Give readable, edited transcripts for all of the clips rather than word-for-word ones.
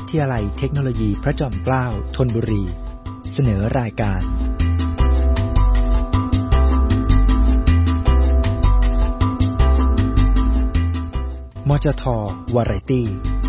ทยาลัยเทคโนโลยีพระจอมเกล้าธนบุรีเสนอรายการมจท.วาไรตี้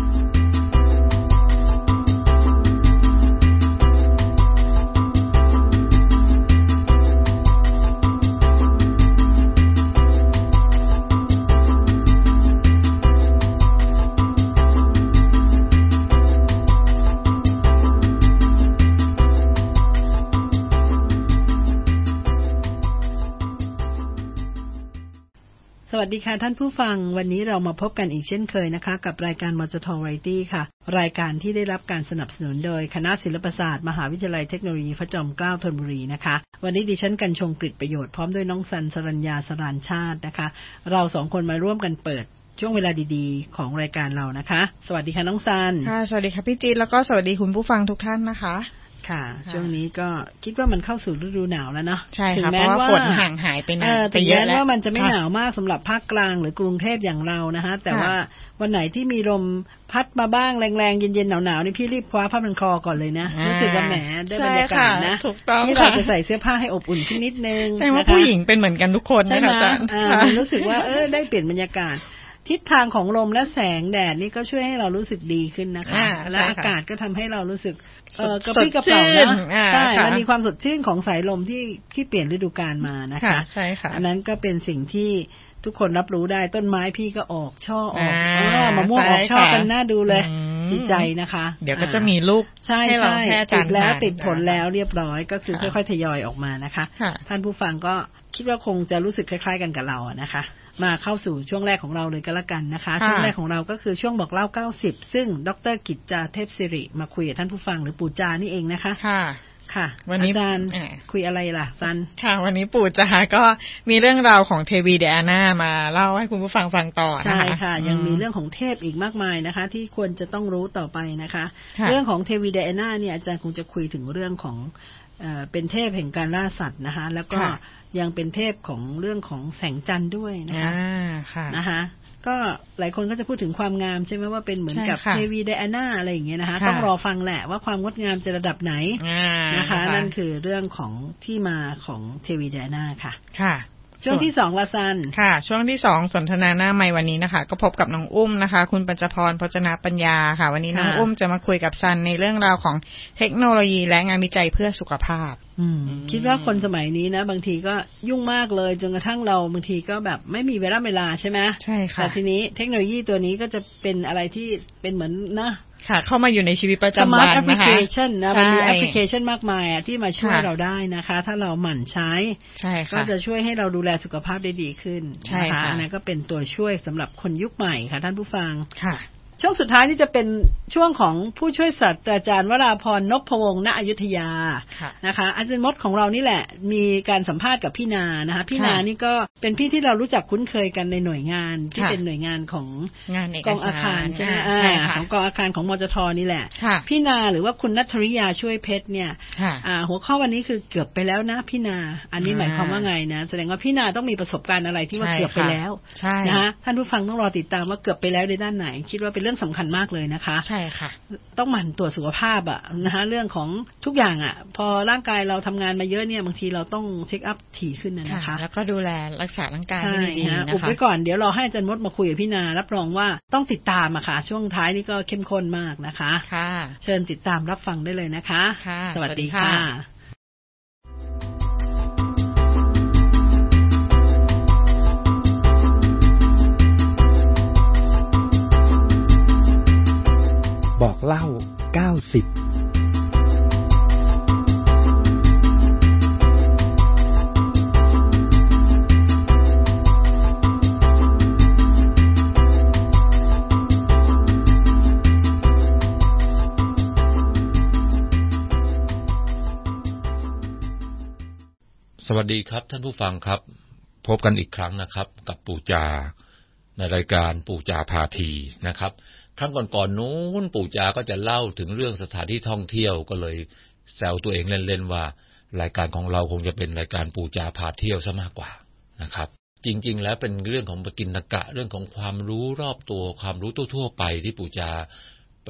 สวัสดีค่ะท่านผู้ฟังวันนี้เรามาพบกันอีกเช่นเคยนะคะกับรายการมจท.วาไรตี้ค่ะรายการที่ได้รับการสนับสนุนโดยคณะศิลปศาสตร์มหาวิทยาลัยเทคโนโลยีพระจอมเกล้าธนบุรีนะคะวันนี้ดิฉันกัญชงกฤษประโยชน์พร้อมด้วยน้องสันสรัญญาสรานชาตินะคะเราสองคนมาร่วมกันเปิดช่วงเวลาดีๆของรายการเรานะคะสวัสดีค่ะน้องสันค่ะสวัสดีค่ะพี่จีนแล้วก็สวัสดีคุณผู้ฟังทุกท่านนะคะค่ะช่วงนี้ก็คิดว่ามันเข้าสู่ฤดูหนาวแล้วเนาะใช่ค่ะเพราะว่าฝนห่างหายไปนานไปเยอะแล้วว่ามันจะไม่หนาวมากสำหรับภาคกลางหรือกรุงเทพอย่างเรานะคะแต่ว่าวันไหนที่มีลมพัดมาบ้างแรงๆเย็นๆหนาวๆนี่พี่รีบคว้าผ้าพันคอก่อนเลยนะรู้สึกว่าแหมได้บรรยากาศนะที่เราจะใส่เสื้อผ้าให้อบอุ่นขึ้นนิดนึงใช่ว่าผู้หญิงเป็นเหมือนกันทุกคนนะคะอาจารย์รู้สึกว่าได้เปลี่ยนบรรยากาศทิศทางของลมและแสงแดดนี่ก็ช่วยให้เรารู้สึกดีขึ้นนะคะและอากาศก็ทำให้เรารู้สึกกระปรี้กระเปร่านะใช่มันมีความสดชื่นของสายลมที่เปลี่ยนฤดูกาลมานะคะใช่ค่ะอันนั้นก็เป็นสิ่งที่ทุกคนรับรู้ได้ต้นไม้พี่ก็ออกช่อออกมะม่วงออกช่อกันน่าดูเลยดีใจนะคะเดี๋ยวก็จะมีลูกให้เราแค่ติดแล้วติดผลแล้วเรียบร้อยก็คือค่อยๆทยอยออกมานะคะท่านผู้ฟังก็คิดว่าคงจะรู้สึกคล้ายๆกันกับเรานะคะมาเข้าสู่ช่วงแรกของเราเลยก็แล้วกันนะคะช่วงแรกของเราก็คือช่วงบอกเล่า90ซึ่งดร.กิจจาเทพศิริมาคุยกับท่านผู้ฟังหรือปู่จานี่เองนะคะค่ะวันนี้อาจารย์คุยอะไรล่ะซันค่ะวันนี้ปู่จาก็มีเรื่องราวของเทวีไดอาน่ามาเล่าให้คุณผู้ฟังฟังต่อนะคะใช่ค่ะยังมีเรื่องของเทพอีกมากมายนะคะที่ควรจะต้องรู้ต่อไปนะคะเรื่องของเทวีไดอาน่าเนี่ยอาจารย์คงจะคุยถึงเรื่องของเป็นเทพแห่งการล่าสัตว์นะคะแล้วก็ยังเป็นเทพของเรื่องของแสงจันทร์ด้วยนะคะนะคะก็หลายคนก็จะพูดถึงความงามใช่ไหมว่าเป็นเหมือนกับเทวีไดอาน่าอะไรอย่างเงี้ยนะคะต้องรอฟังแหละว่าความงดงามจะระดับไหนนะคะนั่นคือเรื่องของที่มาของเทวีไดอาน่าค่ะค่ะช่วงที่2ละซันค่ะช่วงที่2สนทนาหน้าไมค์วันนี้นะคะก็พบกับน้องอุ้มนะคะคุณปัญจพรพจนาปัญญาค่ะวันนี้น้องอุ้มจะมาคุยกับซันในเรื่องราวของเทคโนโลยีและงานวิจัยเพื่อสุขภาพคิดว่าคนสมัยนี้นะบางทีก็ยุ่งมากเลยจนกระทั่งเราบางทีก็แบบไม่มีเวลาใช่ไหมใช่ค่ะแต่ทีนี้เทคโนโลยีตัวนี้ก็จะเป็นอะไรที่เป็นเหมือนนะค่ะเข้ามาอยู่ในชีวิตประจำวันนะคะ Smart Application นะมันมีแอปพลิเคชันมากมายที่มาช่วยเราได้นะคะถ้าเราหมั่นใช้ก็จะช่วยให้เราดูแลสุขภาพได้ดีขึ้นนะคะอันนั้นก็เป็นตัวช่วยสำหรับคนยุคใหม่ค่ะท่านผู้ฟังค่ะช่วงสุดท้ายนี่จะเป็นช่วงของผู้ช่วยศาสตราจารย์วราพรนพวงศ์ณอยุธยานะคะอาจารย์มดของเรานี่แหละมีการสัมภาษณ์กับพี่นานะคะพี่นานี่ก็เป็นพี่ที่เรารู้จักคุ้นเคยกันในหน่วยงานที่เป็นหน่วยงานของกองอาคารใช่ไหมของกองอาคารของมจท.นี่แหละพี่นาหรือว่าคุณณัฐริยาช่วยเพชรเนี่ยหัวข้อวันนี้คือเกือบไปแล้วนะพี่นาอันนี้หมายความว่าไงนะแสดงว่าพี่นาต้องมีประสบการณ์อะไรที่ว่าเกือบไปแล้วนะคะท่านผู้ฟังต้องรอติดตามว่าเกือบไปแล้วในด้านไหนคิดว่าเป็นเรื่องสำคัญมากเลยนะคะใช่ค่ะต้องหมั่นตรวจสุขภาพนะคะเรื่องของทุกอย่างพอร่างกายเราทำงานมาเยอะเนี่ยบางทีเราต้องเช็คอัพถี่ขึ้นนะคะแล้วก็ดูแลรักษาร่างกายให้ดีๆนะคะอุบไว้ก่อนเดี๋ยวรอให้อาจารย์มดมาคุยกับพี่นารับรองว่าต้องติดตามค่ะช่วงท้ายนี่ก็เข้มข้นมากนะคะค่ะเชิญติดตามรับฟังได้เลยนะคะสวัสดีค่ะบอกเล่า90 สวัสดีครับท่านผู้ฟังครับพบกันอีกครั้งนะครับกับปู่จาในรายการปู่จาพาทีนะครับครั้งก่อนๆนู้นปู่จาก็จะเล่าถึงเรื่องสถานที่ท่องเที่ยวก็เลยแซวตัวเองเล่นๆว่ารายการของเราคงจะเป็นรายการปู่จาพาเที่ยวซะมากกว่านะครับจริงๆแล้วเป็นเรื่องของปกิณกะเรื่องของความรู้รอบตัวความรู้ทั่วๆไปที่ปู่จาประสบ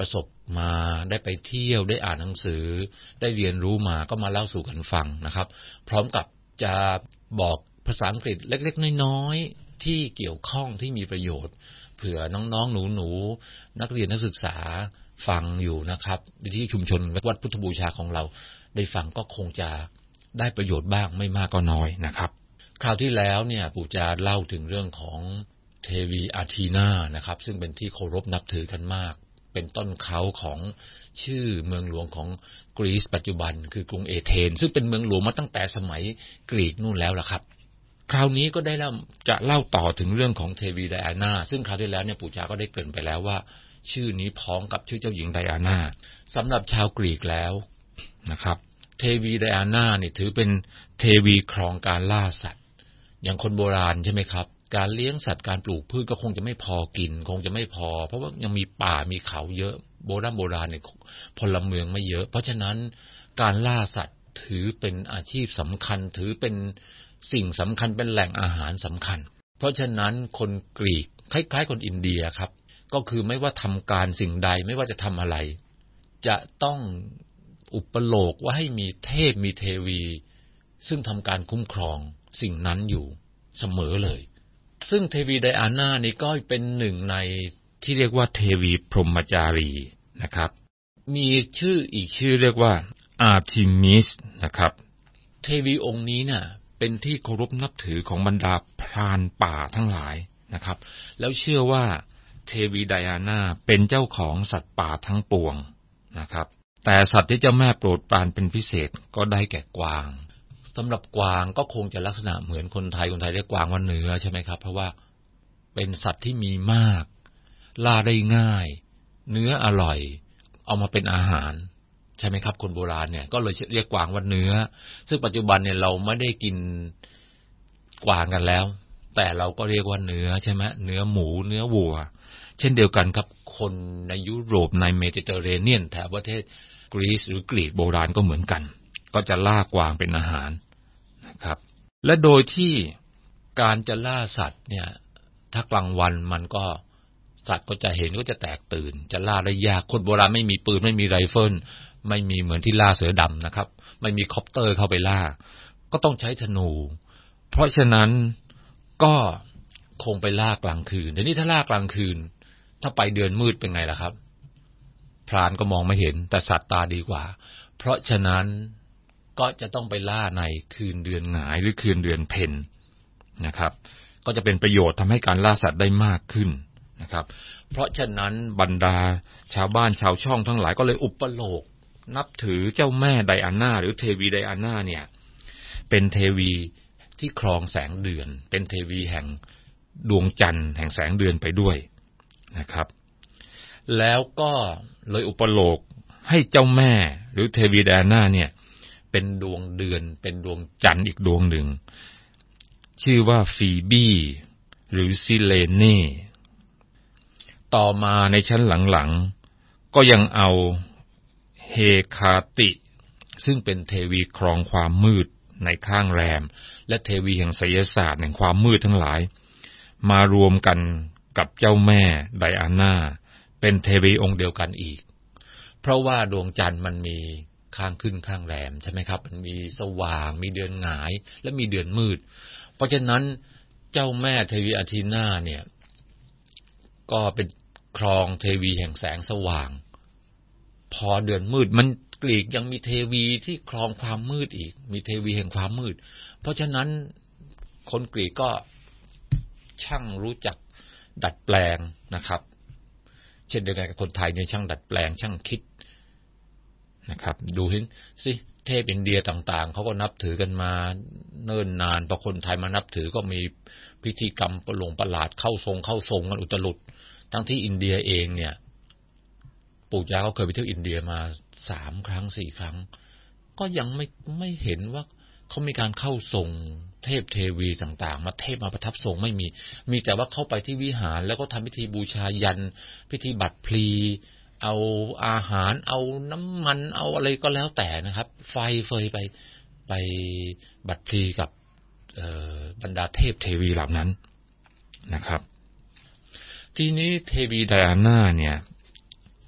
มาได้ไปเที่ยวได้อ่านหนังสือได้เรียนรู้มาก็มาเล่าสู่กันฟังนะครับพร้อมกับจะบอกภาษาอังกฤษเล็กๆน้อยๆที่เกี่ยวข้องที่มีประโยชน์เผื่อน้องๆหนูๆนักเรียนนักศึกษาฟังอยู่นะครับที่ชุมชนวัดพุทธบูชาของเราได้ฟังก็คงจะได้ประโยชน์บ้างไม่มากก็น้อยนะครับคราวที่แล้วเนี่ยปู่จะเล่าถึงเรื่องของเทวีอาธีนานะครับซึ่งเป็นที่เคารพนับถือกันมากเป็นต้นเขาของชื่อเมืองหลวงของกรีซปัจจุบันคือกรุงเอเธนซึ่งเป็นเมืองหลวงมาตั้งแต่สมัยกรีกนู่นแล้วล่ะครับคราวนี้ก็ได้จะเล่าต่อถึงเรื่องของเทวีไดอานาซึ่งคราวที่แล้วเนี่ยปู่จาก็ได้เกริ่นไปแล้วว่าชื่อนี้พ้องกับชื่อเจ้าหญิงไดอานาสำหรับชาวกรีกแล้วนะครับเทวีไดอานาเนี่ยถือเป็นเทวีครองการล่าสัตว์อย่างคนโบราณใช่ไหมครับการเลี้ยงสัตว์การปลูกพืชก็คงจะไม่พอกินคงจะไม่พอเพราะว่ายังมีป่ามีเขาเยอะโบราณเนี่ยพลเมืองไม่เยอะเพราะฉะนั้นการล่าสัตว์ถือเป็นอาชีพสำคัญถือเป็นสิ่งสำคัญเป็นแหล่งอาหารสำคัญเพราะฉะนั้นคนกรีกคล้ายๆคนอินเดียครับก็คือไม่ว่าทำการสิ่งใดไม่ว่าจะทำอะไรจะต้องอุปโลกว่าให้มีเทพมีเทวีซึ่งทำการคุ้มครองสิ่งนั้นอยู่เสมอเลยซึ่งเทวีไดอานานี่ก็เป็นหนึ่งในที่เรียกว่าเทวีพรหมจารีนะครับมีชื่ออีกชื่อเรียกว่าอาร์ทิมิสนะครับเทวีองค์นี้เนี่ยเป็นที่เคารพนับถือของบรรดาพรานป่าทั้งหลายนะครับแล้วเชื่อว่าเทวีไดอานาเป็นเจ้าของสัตว์ป่าทั้งปวงนะครับแต่สัตว์ที่เจ้าแม่โปรดปรานเป็นพิเศษก็ได้แก่กวางสำหรับกวางก็คงจะลักษณะเหมือนคนไทยเรียกกวางว่าเนื้อใช่ไหมครับเพราะว่าเป็นสัตว์ที่มีมากล่าได้ง่ายเนื้ออร่อยเอามาเป็นอาหารใช่ไหมครับคนโบราณเนี่ยก็เลยเรียกกวางว่าเนื้อซึ่งปัจจุบันเนี่ยเราไม่ได้กินกวางกันแล้วแต่เราก็เรียกว่าเนื้อใช่ไหมเนื้อหมูเนื้อวัวเช่นเดียวกันครับคนในยุโรปในเมดิเตอร์เรเนียนแถบประเทศกรีซหรือกรีกโบราณก็เหมือนกันก็จะล่ากวางเป็นอาหารนะครับและโดยที่การจะล่าสัตว์เนี่ยถ้ากลางวันมันก็สัตว์ก็จะเห็นก็จะแตกตื่นจะล่าได้ยากคนโบราณไม่มีปืนไม่มีไรเฟิลไม่มีเหมือนที่ล่าเสือดำนะครับไม่มีคอปเตอร์เข้าไปล่าก็ต้องใช้ธนูเพราะฉะนั้นก็คงไปล่ากลางคืนแต่นี่ถ้าล่ากลางคืนถ้าไปเดือนมืดเป็นไงล่ะครับพรานก็มองไม่เห็นแต่สัตว์ตาดีกว่าเพราะฉะนั้นก็จะต้องไปล่าในคืนเดือนหงายหรือคืนเดือนเพ็ญนะครับก็จะเป็นประโยชน์ทำให้การล่าสัตว์ได้มากขึ้นนะครับเพราะฉะนั้นบรรดาชาวบ้านชาวช่องทั้งหลายก็เลยอุปโลกนับถือเจ้าแม่ไดอานาหรือเทวีไดอานาเนี่ยเป็นเทวีที่ครองแสงเดือนเป็นเทวีแห่งดวงจันทร์แห่งแสงเดือนไปด้วยนะครับแล้วก็เลยอุปโลกให้เจ้าแม่หรือเทวีไดอานาเนี่ยเป็นดวงเดือนเป็นดวงจันทร์อีกดวงหนึ่งชื่อว่าฟีบีหรือซิเลเน่ต่อมาในชั้นหลังๆก็ยังเอาเฮคาติซึ่งเป็นเทวีครองความมืดในข้างแรมและเทวีแห่งไสยศาสตร์แห่งความมืดทั้งหลายมารวมกันกับเจ้าแม่ไดอานาเป็นเทวีองค์เดียวกันอีกเพราะว่าดวงจันทร์มันมีข้างขึ้นข้างแรมใช่ไหมครับมันมีสว่างมีเดือนหงายและมีเดือนมืดเพราะฉะนั้นเจ้าแม่เทวีอาธีนาเนี่ยก็เป็นครองเทวีแห่งแสงสว่างพอเดือนมืดมันกรีกยังมีเทวีที่ครองความมืดอีกมีเทวีแห่งความมืดเพราะฉะนั้นคนกรีกก็ช่างรู้จักดัดแปลงนะครับเช่นเดียวกันกับคนไทยเนี่ยช่างดัดแปลงช่างคิดนะครับดูสิเทพอินเดียต่างๆเขาก็นับถือกันมาเนิ่นนานพอคนไทยมานับถือก็มีพิธีกรรมประหลาดเข้าทรงกันอุตลุดทั้งที่อินเดียเองเนี่ยปู่ย่าเขาเคยไปเที่ยวอินเดียมา3 ครั้ง 4 ครั้งก็ยังไม่เห็นว่าเขามีการเข้าทรงเทพเทวีต่างๆมาเทพมาประทับทรงไม่มีแต่ว่าเข้าไปที่วิหารแล้วก็ทำพิธีบูชายันพิธีบัตรพลีเอาอาหารเอาน้ำมันเอาอะไรก็แล้วแต่นะครับไฟเฟยไปบัตรพลีกับบรรดาเทพเทวีเหล่านั้นนะครับทีนี้เทวีไดอานาเนี่ย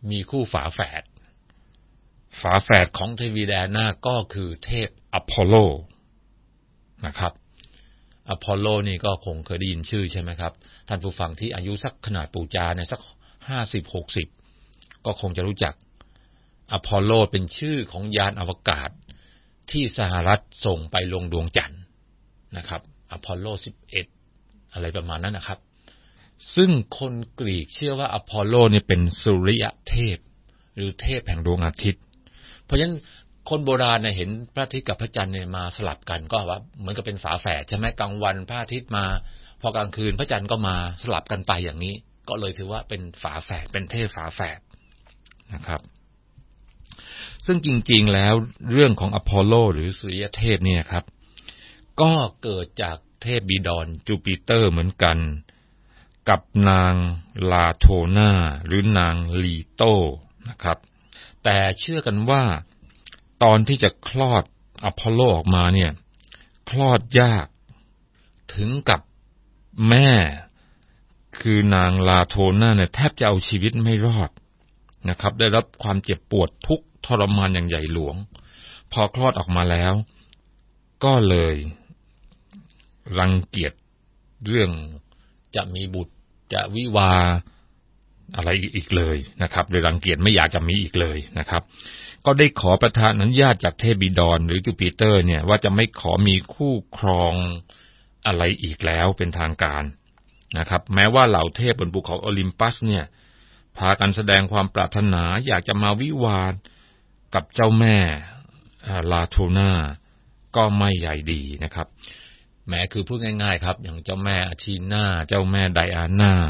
มีคู่ฝาแฝดของเทวีไดอาน่าก็คือเทพอพอลโลนะครับอพอลโลนี่ก็คงเคยได้ยินชื่อใช่ไหมครับท่านผู้ฟังที่อายุสักขนาดปู่จาเนี่ยสัก50-60ก็คงจะรู้จักอพอลโลเป็นชื่อของยานอวกาศที่สหรัฐส่งไปลงดวงจันทร์นะครับอพอลโล11อะไรประมาณนั้นนะครับซึ่งคนกรีกเชื่อว่าอพอลโลเนี่ยเป็นสุริยเทพหรือเทพแห่งดวงอาทิตย์เพราะฉะนั้นคนโบราณเนี่ยเห็นพระอาทิตย์กับพระจันทร์เนี่ยมาสลับกันก็ว่าเหมือนกับเป็นฝาแฝดใช่ไหมกลางวันพระอาทิตย์มาพอกลางคืนพระจันทร์ก็มาสลับกันไปอย่างนี้ก็เลยถือว่าเป็นฝาแฝดเป็นเทพฝาแฝดนะครับซึ่งจริงๆแล้วเรื่องของอพอลโลหรือสุริยเทพเนี่ยครับก็เกิดจากเทพบิดรจูปิเตอร์เหมือนกันกับนางลาโทนาหรือนางลีโตนะครับแต่เชื่อกันว่าตอนที่จะคลอดอพอลโลออกมาเนี่ยคลอดยากถึงกับแม่คือนางลาโทนาเนี่ยแทบจะเอาชีวิตไม่รอดนะครับได้รับความเจ็บปวดทุกข์ทรมานอย่างใหญ่หลวงพอคลอดออกมาแล้วก็เลยรังเกียจเรื่องจะมีบุตรจะวิวาอะไรอีกเลยนะครับโดยรังเกียจไม่อยากจะมีอีกเลยนะครับก็ได้ขอประทานอนุญาตจากเทพบิดรหรือจูปิเตอร์เนี่ยว่าจะไม่ขอมีคู่ครองอะไรอีกแล้วเป็นทางการนะครับแม้ว่าเหล่าเทพบนภูเขาโอลิมปัสเนี่ยพากันแสดงความปรารถนาอยากจะมาวิวาทกับเจ้าแม่ลาโทนาก็ไม่ใหญ่ดีนะครับแม้คือพูดง่ายๆครับอย่างเจ้าแม่อาทีนาเจ้าแม่ไดอาน่า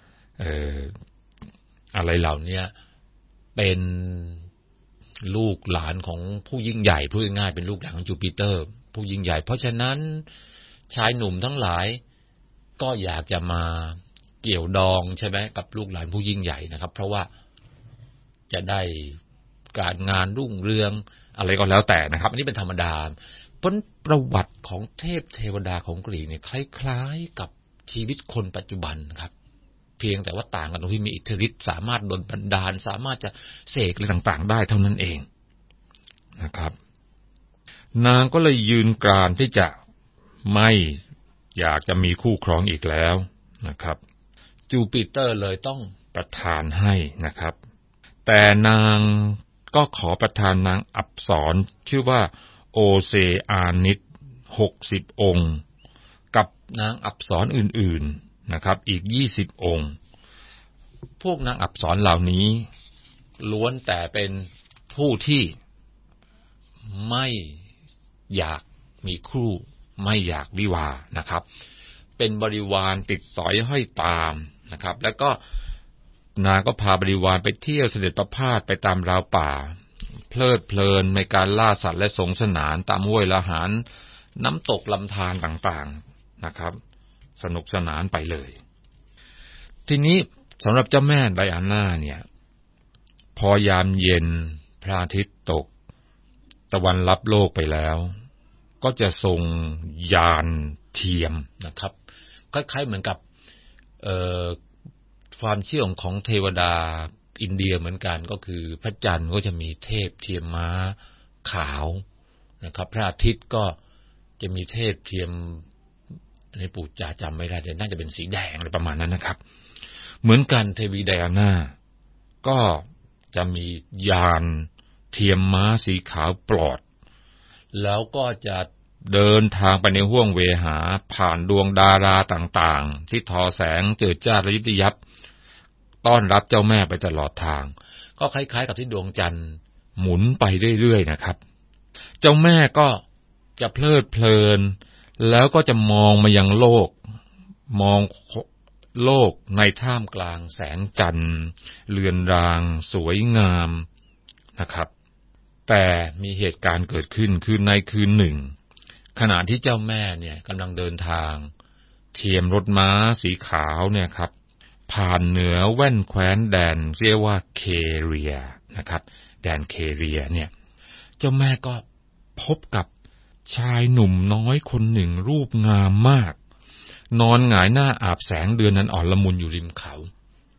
อะไรเหล่านี้เป็นลูกหลานของผู้ยิ่งใหญ่พูดง่ายๆเป็นลูกหลานของจูปิเตอร์ผู้ยิ่งใหญ่เพราะฉะนั้นชายหนุ่มทั้งหลายก็อยากจะมาเกี่ยวดองใช่ไหมกับลูกหลานผู้ยิ่งใหญ่นะครับเพราะว่าจะได้การงานรุ่งเรืองอะไรก็แล้วแต่นะครับอันนี้เป็นธรรมดาเพราะประวัติของเทพเทวดาของกรีกเนี่ยคล้ายๆกับชีวิตคนปัจจุบันครับเพียงแต่ว่าต่างกันตรงที่มีอิทธิฤทธิ์สามารถดลบันดาลสามารถจะเสกอะไรต่างๆได้เท่านั้นเองนะครับนางก็เลยยืนกรานที่จะไม่อยากจะมีคู่ครองอีกแล้วนะครับจูปิเตอร์เลยต้องประทานให้นะครับแต่นางก็ขอประทานนางอัปสรชื่อว่าโอเซอานิส60 องค์กับนางอัปสรอื่นๆนะครับอีก20 องค์พวกนางอัปสรเหล่านี้ล้วนแต่เป็นผู้ที่ไม่อยากมีคู่ไม่อยากวิวานะครับเป็นบริวารติดสอยห้อยตามนะครับแล้วก็นางก็พาบริวารไปเที่ยวเสด็จประพาสไปตามราวป่าเพลิดเพลินในการล่าสัตว์และสงสนานตามห้วยละหารน้ำตกลำธารต่างๆนะครับสนุกสนานไปเลยทีนี้สำหรับเจ้าแม่ไดอาน่าเนี่ยพอยามเย็นพระอาทิตย์ตกตะวันลับโลกไปแล้วก็จะทรงยานเทียมนะครับคล้ายๆเหมือนกับความเชื่อของเทวดาอินเดียเหมือนกันก็คือพระจันทร์ก็จะมีเทพเทียมม้าขาวนะครับพระอาทิตย์ก็จะมีเทพเทียมในปู่จ๋าจำไม่ได้แต่น่าจะเป็นสีแดงอะไรประมาณนั้นนะครับเหมือนกันเทวีไดอาน่าก็จะมียานเทียมม้าสีขาวปลอดแล้วก็จะเดินทางไปในห้วงเวหาผ่านดวงดาราต่างๆที่ทอแสงเจิดจ้าระยิบระยับต้อนรับเจ้าแม่ไปตลอดทางก็คล้ายๆกับที่ดวงจันทร์หมุนไปเรื่อยๆนะครับเจ้าแม่ก็จะเพลิดเพลินแล้วก็จะมองมายังโลกมองโลกในท่ามกลางแสงจันทร์เลือนรางสวยงามนะครับแต่มีเหตุการณ์เกิดขึ้นคือในคืนหนึ่งขณะที่เจ้าแม่เนี่ยกำลังเดินทางเทียมรถม้าสีขาวเนี่ยครับผ่านเหนือแว่นแคว้นแดนเรียกว่าเคเรียนะครับแดนเคเรียเนี่ยเจ้าแม่ก็พบกับชายหนุ่มน้อยคนหนึ่งรูปงามมากนอนหงายหน้าอาบแสงเดือนนั้นอ่อนละมุนอยู่ริมเขา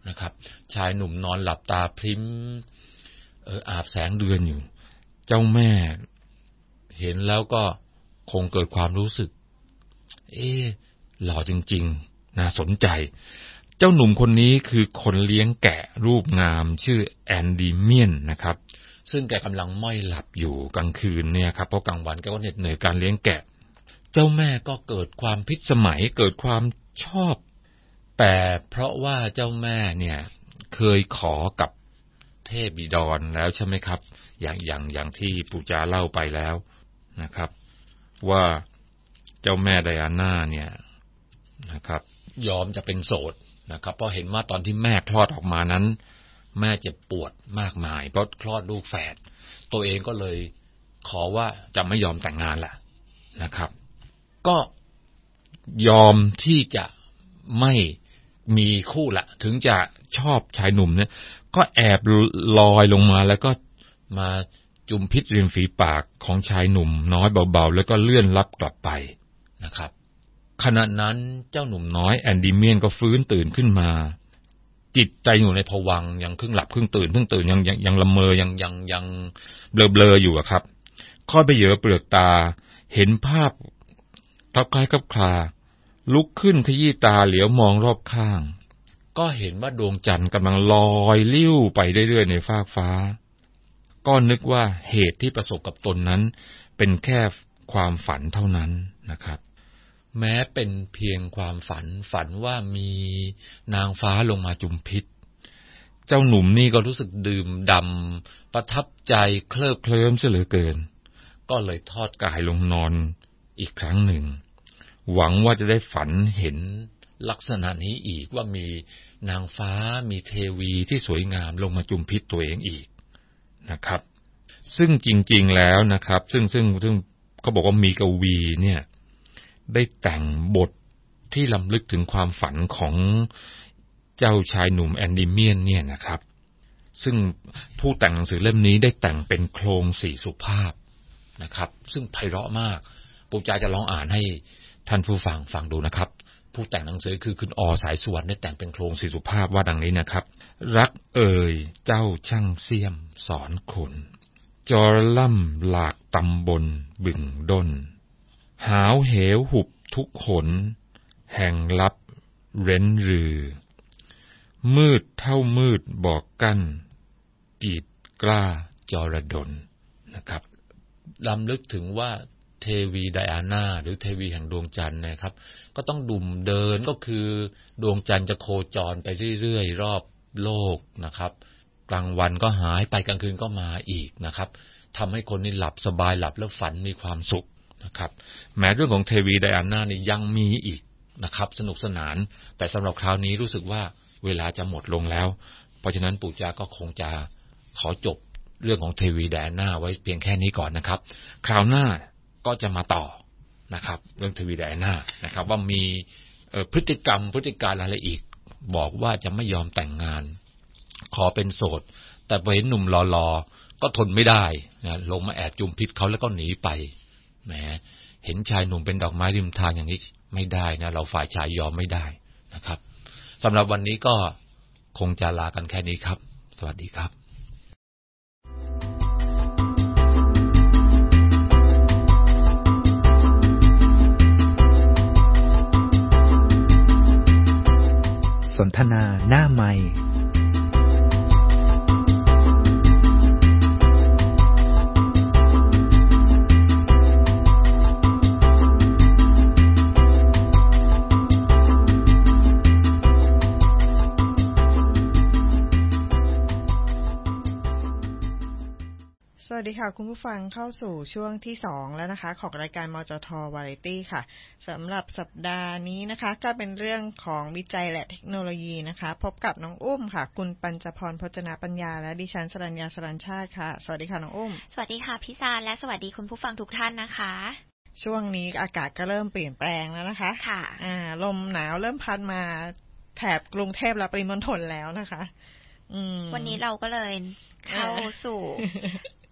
นะครับชายหนุ่มนอนหลับตาพริ้มอาบแสงเดือนอยู่เจ้าแม่เห็นแล้วก็คงเกิดความรู้สึกหล่อจริงๆน่าสนใจเจ้าหนุ่มคนนี้คือคนเลี้ยงแกะรูปงามชื่อแอนดิเมียนนะครับซึ่งแกกำลังม้อยหลับอยู่กลางคืนเนี่ยครับเพราะกลางวันแกก็เหน็ดเหนื่อยการเลี้ยงแกะเจ้าแม่ก็เกิดความพิสมัยเกิดความชอบแต่เพราะว่าเจ้าแม่เนี่ยเคยขอกับเทพบิดรแล้วใช่ไหมครับอย่างที่ปู่จาเล่าไปแล้วนะครับว่าเจ้าแม่ไดอาน่าเนี่ยนะครับยอมจะเป็นโสดนะครับเพราะเห็นว่าตอนที่แม่คลอดออกมานั้นแม่เจ็บปวดมากมายเพราะคลอดลูกแฝดตัวเองก็เลยขอว่าจะไม่ยอมแต่งงานแหละนะครับก็ยอมที่จะไม่มีคู่ละถึงจะชอบชายหนุ่มเนี่ยก็แอบลอยลงมาแล้วก็มาจุมพิษริมฝีปากของชายหนุ่มน้อยเบาๆแล้วก็เลื่อนลับกลับไปนะครับขณะนั้นเจ้าหนุ่มน้อยแอนดิเมียนก็ฟื้นตื่นขึ้นมาจิตใจอยู่ในภวังค์ยังครึ่งหลับครึ่งตื่นยังละเมอยังเบลอๆอยู่อะครับค่อยไปเหยอเปลือกตาเห็นภาพคล้ายคลาลุกขึ้นขยี้ตาเหลียวมองรอบข้างก็เห็นว่าดวงจันทร์กำลังลอยลิ้วไปเรื่อยๆในฟากฟ้าก็นึกว่าเหตุที่ประสบกับตนนั้นเป็นแค่ความฝันเท่านั้นนะครับแม้เป็นเพียงความฝันว่ามีนางฟ้าลงมาจุมพิษเจ้าหนุ่มนี่ก็รู้สึกดื่มด่ำประทับใจเคลิบเคลิ้มเสียเหลือเกินก็เลยทอดกายลงนอนอีกครั้งหนึ่งหวังว่าจะได้ฝันเห็นลักษณะนี้อีกว่ามีนางฟ้ามีเทวีที่สวยงามลงมาจุมพิษตัวเองอีกนะครับซึ่งจริงๆแล้วนะครับซึ่งเขาบอกว่ามีกวีเนี่ยได้แต่งบทที่รำลึกถึงความฝันของเจ้าชายหนุ่มแอนดิเมียนเนี่ยนะครับซึ่งผู้แต่งหนังสือเล่มนี้ได้แต่งเป็นโครงสี่สุภาพนะครับซึ่งไพเราะมากปู่จาจะลองอ่านให้ท่านผู้ฟังดูนะครับผู้แต่งหนังสือคือคุณอ.สายสุวรรณได้แต่งเป็นโครงสี่สุภาพว่าดังนี้นะครับรักเอ่ยเจ้าช่างเสี้ยมสอนคนจอล่ำหลากตำบลบึงด้นหาวเหวหุบทุกขนแห่งลับเร้นรือมืดเท่ามืดบอกกั้นกีดกล้าจรดลนะครับรำลึกถึงว่าเทวีไดอาน่าหรือเทวีแห่งดวงจันทร์นะครับก็ต้องดุ่มเดินก็คือดวงจันทร์จะโคจรไปเรื่อยๆรอบโลกนะครับกลางวันก็หายไปกลางคืนก็มาอีกนะครับทำให้คนนี่หลับสบายหลับแล้วฝันมีความสุขนะครับแม้เรื่องของเทวีไดอาน่านี่ยังมีอีกนะครับสนุกสนานแต่สำหรับคราวนี้รู้สึกว่าเวลาจะหมดลงแล้วเพราะฉะนั้นปู่จาก็คงจะขอจบเรื่องของเทวีไดอาน่าไว้เพียงแค่นี้ก่อนนะครับคราวหน้าก็จะมาต่อนะครับเรื่องเทวีไดอาน่านะครับว่ามีพฤติการอะไรอีกบอกว่าจะไม่ยอมแต่งงานขอเป็นโสดแต่พอเห็นหนุ่มหล่อๆก็ทนไม่ได้นะลงมาแอบจุมพิษเขาแล้วก็หนีไปแหมเห็นชายหนุ่มเป็นดอกไม้ริมทางอย่างนี้ไม่ได้นะเราฝ่ายชายยอมไม่ได้นะครับสำหรับวันนี้ก็คงจะลากันแค่นี้ครับสวัสดีครับสนทนาหน้าไมค์สวัสดีค่ะคุณผู้ฟังเข้าสู่ช่วงที่2แล้วนะคะของรายการมจท.วาไรตี้ค่ะสำหรับสัปดาห์นี้นะคะก็เป็นเรื่องของวิจัยและเทคโนโลยีนะคะพบกับน้องอุ้มค่ะคุณปัญจพรพจนาปัญญาและดิฉันสรัญญาสรัญชาติค่ะสวัสดีค่ะน้องอุ้มสวัสดีค่ะพี่ซานและสวัสดีคุณผู้ฟังทุกท่านนะคะช่วงนี้อากาศก็เริ่มเปลี่ยนแปลงแล้วนะคะค่ะลมหนาวเริ่มพัดมาแถบกรุงเทพและปริมณฑลแล้วนะคะวันนี้เราก็เลยเข้าสู่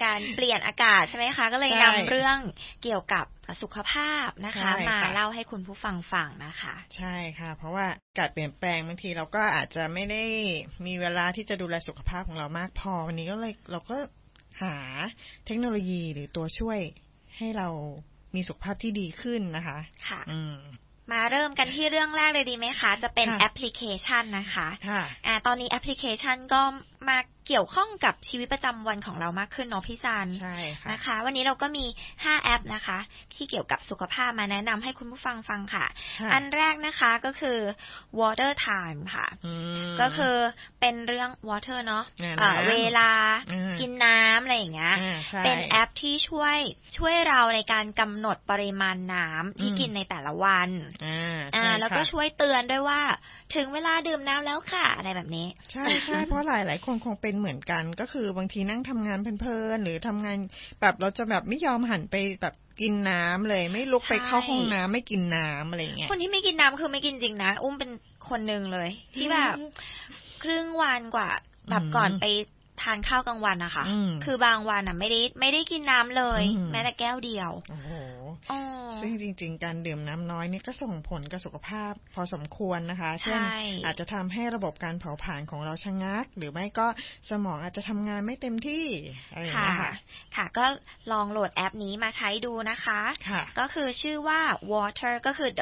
การเปลี่ยนอากาศใช่ไหมคะก็เลยนำเรื่องเกี่ยวกับสุขภาพนะคะมาเล่าให้คุณผู้ฟังฟังนะคะใช่ค่ะเพราะว่าการเปลี่ยนแปลงบางทีเราก็อาจจะไม่ได้มีเวลาที่จะดูแลสุขภาพของเรามากพอวันนี้ก็เลยเราก็หาเทคโนโลยีหรือตัวช่วยให้เรามีสุขภาพที่ดีขึ้นนะคะค่ะมาเริ่มกันที่เรื่องแรกเลยดีไหมคะจะเป็นแอปพลิเคชันนะคะตอนนี้แอปพลิเคชันก็มาเกี่ยวข้องกับชีวิตประจำวันของเรามากขึ้นเนาะพี่ซันใช่ค่ะนะคะวันนี้เราก็มี5แอปนะคะที่เกี่ยวกับสุขภาพมาแนะนำให้คุณผู้ฟังฟังค่ะอันแรกนะคะก็คือ Water Time ค่ะก็คือเป็นเรื่อง water เนาะเวลากินน้ำอะไรอย่างเงี้ยเป็นแอปที่ช่วยเราในการกำหนดปริมาณน้ำที่กินในแต่ละวันแล้วก็ช่วยเตือนด้วยว่าถึงเวลาดื่มน้ำแล้วค่ะอะไรแบบนี้ใช่ใช่เพราะหลายคนคงเป็นเหมือนกันก็คือบางทีนั่งทำงานเพลินๆหรือทำงานแบบเราจะแบบไม่ยอมหันไปแบบกินน้ำเลยไม่ลุกไปเข้าห้องน้ำไม่กินน้ำอะไรอย่างเงี้ยคนที่ไม่กินน้ำคือไม่กินจริงนะอุ้มเป็นคนนึงเลยที่แบบครึ่งวันกว่าแบบก่อนไปทานข้าวกลางวันนะคะคือบางวันอ่ะไม่ได้กินน้ำเลยแม้แต่แก้วเดียวโอ้โหซึ่งจริงๆการดื่มน้ำน้อยนี่ก็ส่งผลกับสุขภาพพอสมควรนะคะเช่นอาจจะทำให้ระบบการเผาผลาญของเราชะงักหรือไม่ก็สมองอาจจะทำงานไม่เต็มที่อะไรอย่างเงี้ยค่ะก็ลองโหลดแอปนี้มาใช้ดูนะคะก็คือชื่อว่า Water ก็คือ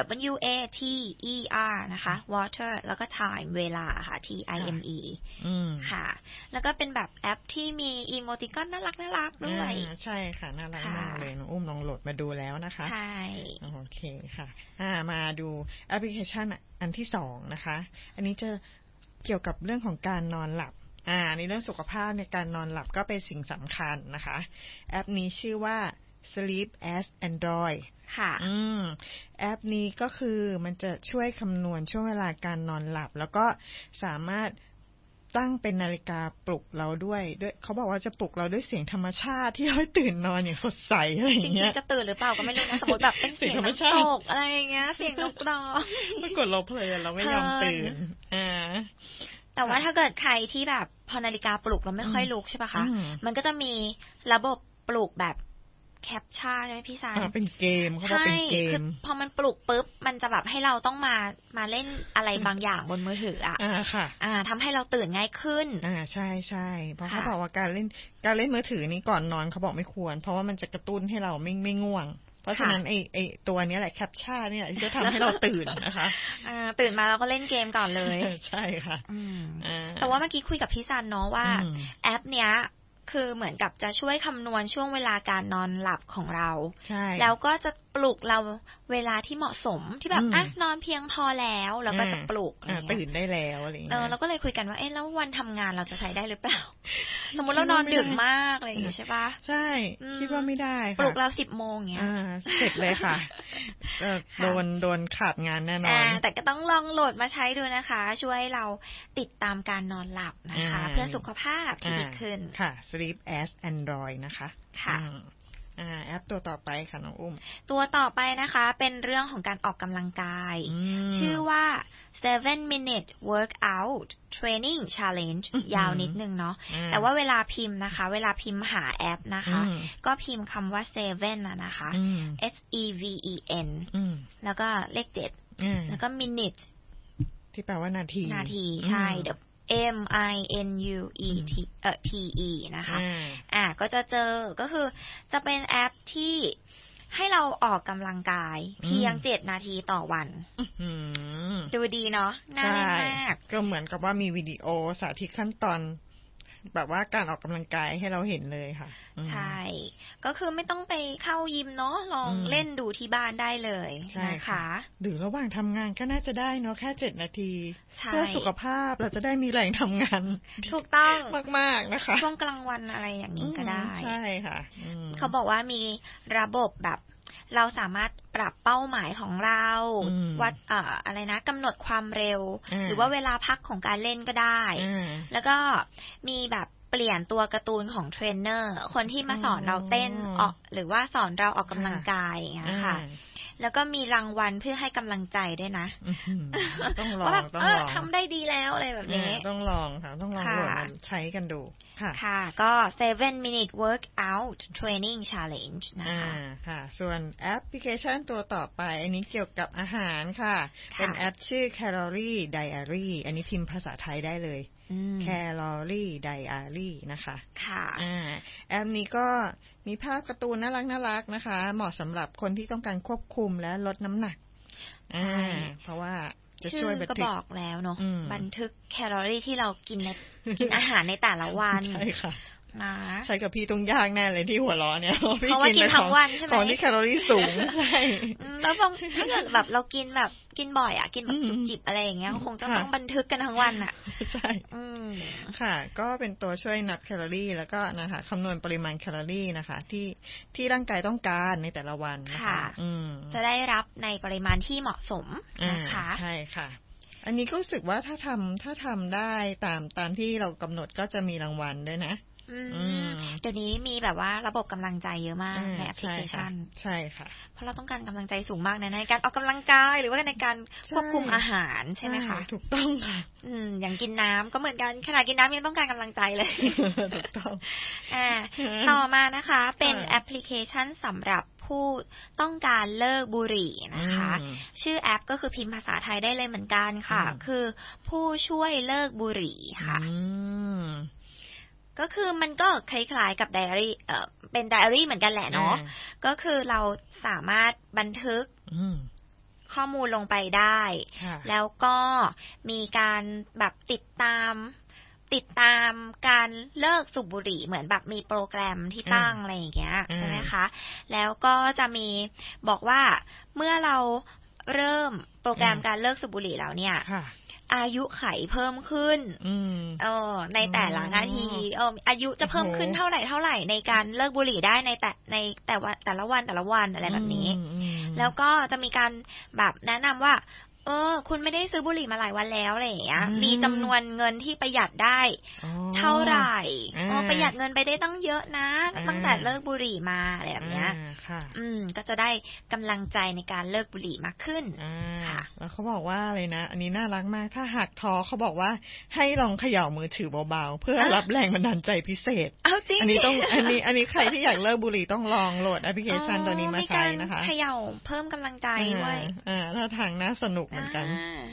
WATER นะคะ Water แล้วก็ Time เวลาค่ะ TIME ค่ะแล้วก็เป็นแบบแอปที่มีอีโมติคอนน่ารักด้วยใช่ค่ะน่ารักมากเลยน้องอุ้มลองโหลดมาดูแล้วนะคะใช่โอเคค่ะมาดูแอปพลิเคชันอันที่2นะคะอันนี้จะเกี่ยวกับเรื่องของการนอนหลับในเรื่องสุขภาพในการนอนหลับก็เป็นสิ่งสำคัญนะคะแอปนี้ชื่อว่า Sleep as Android ค่ะแอปนี้ก็คือมันจะช่วยคำนวณช่วงเวลาการนอนหลับแล้วก็สามารถตั้งเป็นนาฬิกาปลุกเราด้วยเขาบอกว่าจะปลุกเราด้วยเสียงธรรมชาติที่ให้ตื่นนอนอย่างสดใสอะไรอย่างเงี้ยจริงๆจะตื่นหรือเปล่าก็ไม่รู้นะสมมติแบบเป็นเสียงน้ำตกอะไรอย่างเงี้ยเสียงนกร้องปรากฏเราเพลินเราไม่ยอมตื่นแต่ว่าถ้าเกิดใครที่แบบพอนาฬิกาปลุกเราไม่ค่อยลุกใช่ป่ะคะมันก็จะมีระบบปลุกแบบแคปชั่นใช่ไหมพี่ซันเป็นเกมเขาบอกเป็นเกมคือพอมันปลุกปุ๊บมันจะแบบให้เราต้องมาเล่นอะไรบางอย่างบนมือถือค่ะทำให้เราตื่นง่ายขึ้นใช่ใช่เพราะเขาบอกว่าการเล่นมือถือนี้ก่อนนอนเขาบอกไม่ควรเพราะว่ามันจะกระตุ้นให้เราไม่ง่วงเพราะฉะนั้นไอตัวนี้แหละแคปชั่นเนี่ยจะทำให้เราตื่นนะคะตื่นมาเราก็เล่นเกมก่อนเลยใช่ค่ะแต่ว่าเมื่อกี้คุยกับพี่ซันเนาะว่าแอปเนี้ยคือเหมือนกับจะช่วยคำนวณช่วงเวลาการนอนหลับของเราแล้วก็จะปลุกเราเวลาที่เหมาะสมที่แบบนอนเพียงพอแล้วแล้วก็จะปลุกตื่นได้แล้วอะไรอย่างเงี้ยเราก็เลยคุยกันว่าแล้ววันทำงานเราจะใช้ได้หรือเปล่าสมมติเรานอนดึกมากอะไรอย่างเงี้ยใช่ปะใช่คิดว่าไม่ได้ปลุกเรา10 โมงเงี้ยเสร็จเลยค่ะโดนขาดงานแน่นอนแต่ก็ต้องลองโหลดมาใช้ดูนะคะช่วยเราติดตามการนอนหลับนะคะเพื่อสุขภาพที่ดีขึ้นค่ะ Sleep as Android นะคะค่ะแอปตัวต่อไปค่ะน้องอุ้มตัวต่อไปนะคะเป็นเรื่องของการออกกำลังกายชื่อว่า 7-minute workout training challenge ยาวนิดนึงเนาะแต่ว่าเวลาพิมพ์นะคะเวลาพิมพ์หาแอปนะคะก็พิมพ์คำว่า 7 นะคะ SEVEN แล้วก็เลข7แล้วก็ minute ที่แปลว่านาทีใช่ MINUETE นะคะก็จะเจอก็คือจะเป็นแอปที่ให้เราออกกำลังกายเพียง7 นาทีต่อวันดูดีเนาะน่าเล่นมากก็เหมือนกับว่ามีวิดีโอสาธิตขั้นตอนแบบว่าการออกกำลังกายให้เราเห็นเลยค่ะใช่ก็คือไม่ต้องไปเข้ายิมเนาะลองเล่นดูที่บ้านได้เลยนะคะหรือระหว่างทำงานก็น่าจะได้เนาะแค่7 นาทีเพื่อสุขภาพเราจะได้มีแรงทำงานถูกต้องมากๆนะคะช่วงกลางวันอะไรอย่างนี้ก็ได้ใช่ค่ะเขาบอกว่ามีระบบแบบเราสามารถปรับเป้าหมายของเราวัดอะไรนะกำหนดความเร็วหรือว่าเวลาพักของการเล่นก็ได้แล้วก็มีแบบเปลี่ยนตัวการ์ตูนของเทรนเนอร์คนที่มาสอนเราเต้นออกหรือว่าสอนเราออกกำลังกายอย่างเงี้ยค่ะแล้วก็มีรางวัลเพื่อให้กำลังใจด้วยนะต้องลองทำได้ดีแล้วอะไรแบบนี้ต้องลองค่ะต้องลองโหลดมาใช้กันดูค่ะก็ 7-minute workout training challenge นะคะค่ะส่วนแอปพลิเคชันตัวต่อไปอันนี้เกี่ยวกับอาหารค่ะเป็นแอปชื่อ Calorie Diary อันนี้พิมพ์ภาษาไทยได้เลย Calorie Diary นะคะค่ะแอปนี้ก็มีภาพการ์ตูนน่ารักนะคะเหมาะสำหรับคนที่ต้องการควบคุมและลดน้ำหนักเพราะว่าจะช่วยบันทึกก็บอกแล้วเนาะบันทึกแคลอรี่ที่เรากินอาหารในแต่ละวันใช่ค่ะใช่กับพี่ตรงยากแน่เลยที่หัวล้อเนี่ยเพราะว่ากินทั้งวันใช่ไหมของที่แคลอรี่สูงใช่แล้วบางถ้าเกิดแบบเรากินแบบกินบ่อยกินแบบจิบๆอะไรอย่างเงี้ยคงต้องบันทึกกันทั้งวันใช่ค่ะก็เป็นตัวช่วยนับแคลอรี่แล้วก็นะคะคำนวณปริมาณแคลอรี่นะคะที่ร่างกายต้องการในแต่ละวันนะคะจะได้รับในปริมาณที่เหมาะสมนะคะใช่ค่ะอันนี้ก็รู้สึกว่าถ้าทำได้ตามที่เรากำหนดก็จะมีรางวัลด้วยนะเดี๋ยวนี้มีแบบว่าระบบกำลังใจเยอะมากในแอปพลิเคชันใช่ค่ะเพราะเราต้องการกำลังใจสูงมากในการออกกำลังกายหรือว่าในการควบคุมอาหารใช่ไหมคะถูกต้องค่ะอย่างกินน้ำก็เหมือนกันขณะกินน้ำยังต้องการกำลังใจเลยถูกต้องต่อมานะคะเป็นแอปพลิเคชันสำหรับผู้ต้องการเลิกบุหรี่นะคะชื่อแอปก็คือพิมพ์ภาษาไทยได้เลยเหมือนกันค่ะคือผู้ช่วยเลิกบุหรี่ค่ะก็คือมันก็คล้ายๆกับไดอารี่เป็นไดอารี่เหมือนกันแหละเนาะก็คือเราสามารถบันทึกข้อมูลลงไปได้แล้วก็มีการแบบติดตามการเลิกสูบบุหรี่เหมือนแบบมีโปรแกรมที่ตั้งอะไรอย่างเงี้ยใช่ไหมคะแล้วก็จะมีบอกว่าเมื่อเราเริ่มโปรแกรมการเลิกสูบบุหรี่แล้วเนี่ยอายุไขเพิ่มขึ้นในแต่ละนาทีอายุจะเพิ่มขึ้นเท่าไหร่ในการเลิกบุหรี่ได้ในแต่ละวันอะไรแบบนี้แล้วก็จะมีการแบบแนะนำว่าคุณไม่ได้ซื้อบุหรี่มาหลายวันแล้วอะไรอย่างเงี้ยมีจำนวนเงินที่ประหยัดได้เท่าไหร่ประหยัดเงินไปได้ตั้งเยอะนะตั้งแต่เลิกบุหรี่มาอะไรแบบเนี้ยก็จะได้กำลังใจในการเลิกบุหรี่มากขึ้นค่ะแล้วเขาบอกว่าอะไรนะอันนี้น่ารักมากถ้าหักท้อเขาบอกว่าให้ลองเขย่ามือถือเบาๆเพื่อรับแรงบันดาลใจพิเศษอันนี้ต้องอันนี้ใครที่อยากเลิกบุหรี่ต้องลองโหลดแอปพลิเคชันตัวนี้มาใช้นะคะเขย่าเพิ่มกำลังใจด้วยถ้าทางน่าสนุกเหมือนกัน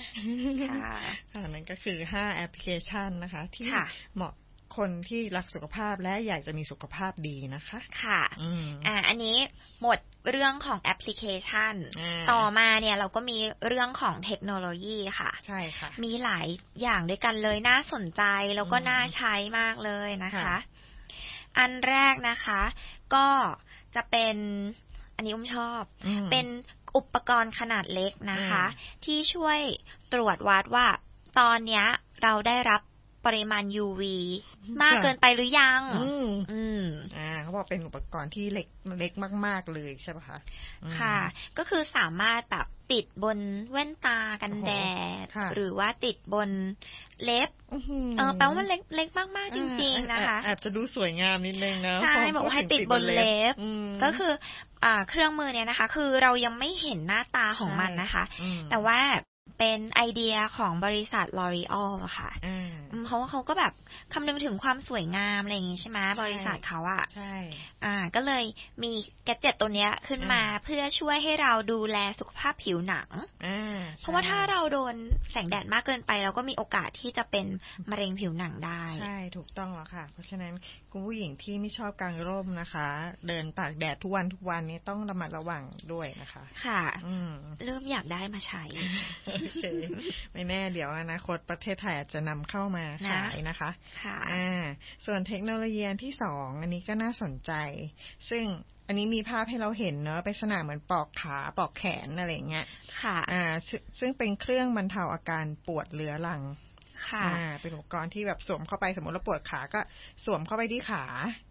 นั่นก็คือ5แอปพลิเคชันนะคะที่เหมาะคนที่รักสุขภาพและอยากจะมีสุขภาพดีนะคะค่ะอันนี้หมดเรื่องของแอปพลิเคชันต่อมาเนี่ยเราก็มีเรื่องของเทคโนโลยีค่ะใช่ค่ะมีหลายอย่างด้วยกันเลยน่าสนใจแล้วก็น่าใช้มากเลยนะคะอันแรกนะคะก็จะเป็นอันนี้ชอบเป็นอุปกรณ์ขนาดเล็กนะคะที่ช่วยตรวจวัดว่าตอนเนี้ยเราได้รับปริมาณ UV มากเกินไปหรือยังเขาบอกเป็นอุปกรณ์ที่เล็กมากๆเลยใช่ป่ะคะค่ะก็คือสามารถแบบติดบนแว่นตากันแดดหรือว่าติดบนเล็บแปลว่ามันเล็กมากๆจริงๆนะคะอาจจะดูสวยงามนิดนึงนะใช่บอกว่าให้ติดบนเล็บก็คือเครื่องมือเนี่ยนะคะคือเรายังไม่เห็นหน้าตาของมันนะคะแต่ว่าเป็นไอเดียของบริษัท L'Oreal อะค่ะเพราะว่าเขาก็แบบคำนึงถึงความสวยงามอะไรอย่างงี้ใช่ไหมบริษัทเขาอะใช่ก็เลยมีแกดเจ็ตตัวเนี้ยขึ้นมาเพื่อช่วยให้เราดูแลสุขภาพผิวหนังเพราะว่าถ้าเราโดนแสงแดดมากเกินไปเราก็มีโอกาสที่จะเป็นมะเร็งผิวหนังได้ใช่ถูกต้องแล้วค่ะเพราะฉะนั้นคุณผู้หญิงที่ไม่ชอบกางร่มนะคะเดินตากแดดทุกวันนี้ต้องระมัดระวังด้วยนะคะค่ะเริ่มอยากได้มาใช้ไม่แน่เดี๋ยวอนาคตประเทศไทยอาจจะนำเข้ามาขายนะคะค่ะส่วนเทคโนโลยีที่2อันนี้ก็น่าสนใจซึ่งอันนี้มีภาพให้เราเห็นเนอะเป็นลักษณะเหมือนปอกขาปอกแขนอะไรอย่างเงี้ยค่ะซึ่งเป็นเครื่องบรรเทาอาการปวดเรื้อรังค่ะเป็นอุปกรณ์ที่แบบสวมเข้าไปสมมติเราปวดขาก็สวมเข้าไปที่ขา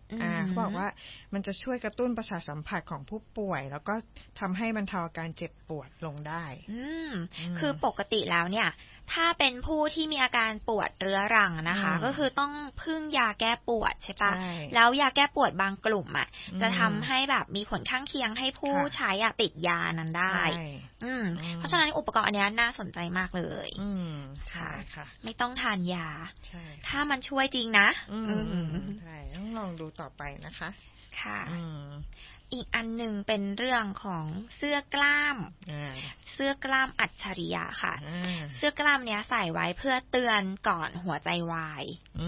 เขาบอกว่ามันจะช่วยกระตุ้นประสาทสัมผัสของผู้ป่วยแล้วก็ทำให้บรรเทาอาการเจ็บปวดลงได้คือปกติแล้วเนี่ยถ้าเป็นผู้ที่มีอาการปวดเรื้อรังนะคะก็คือต้องพึ่งยาแก้ปวดใช่ปะแล้วยาแก้ปวดบางกลุ่มอ่ะจะทำให้แบบมีผลข้างเคียงให้ผู้ใช้ติดยานั้นได้เพราะฉะนั้นอุปกรณ์อันนี้น่าสนใจมากเลยค่ะไม่ต้องทานยาถ้ามันช่วยจริงนะใช่ต้องลองดูต่อไปนะคะค่ะอีกอันหนึ่งเป็นเรื่องของเสื้อกล้ามอัจฉริยะค่ะเสื้อกล้ามเนี้ยใส่ไว้เพื่อเตือนก่อนหัวใจวาย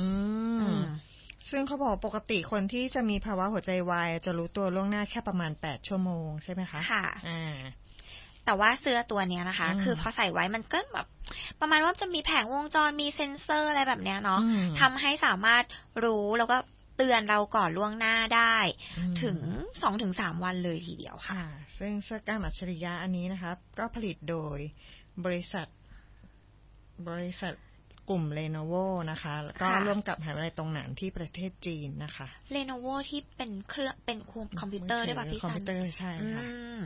ซึ่งเขาบอกปกติคนที่จะมีภาวะหัวใจวายจะรู้ตัวล่วงหน้าแค่ประมาณ8 ชั่วโมงใช่ไหมคะค่ะแต่ว่าเสื้อตัวเนี้ยนะคะคือพอใส่ไว้มันก็แบบประมาณว่าจะมีแผงวงจรมีเซ็นเซอร์อะไรแบบเนี้ยเนาะทำให้สามารถรู้แล้วก็เตือนเราก่อนล่วงหน้าได้ถึง 2-3 วันเลยทีเดียวค่ะซึ่งเสื้อกล้ามอัจฉริยะอันนี้นะคะก็ผลิตโดยบริษัทกลุ่ม Lenovo นะคะแล้วก็ร่วมกับมหาวิทยาลัยตงหนานที่ประเทศจีนนะคะ Lenovo ที่เป็นเครื่องเป็นคอมพิวเตอร์ด้วยป่ะพี่ซันคอมพิวเตอร์ใช่ค่ะ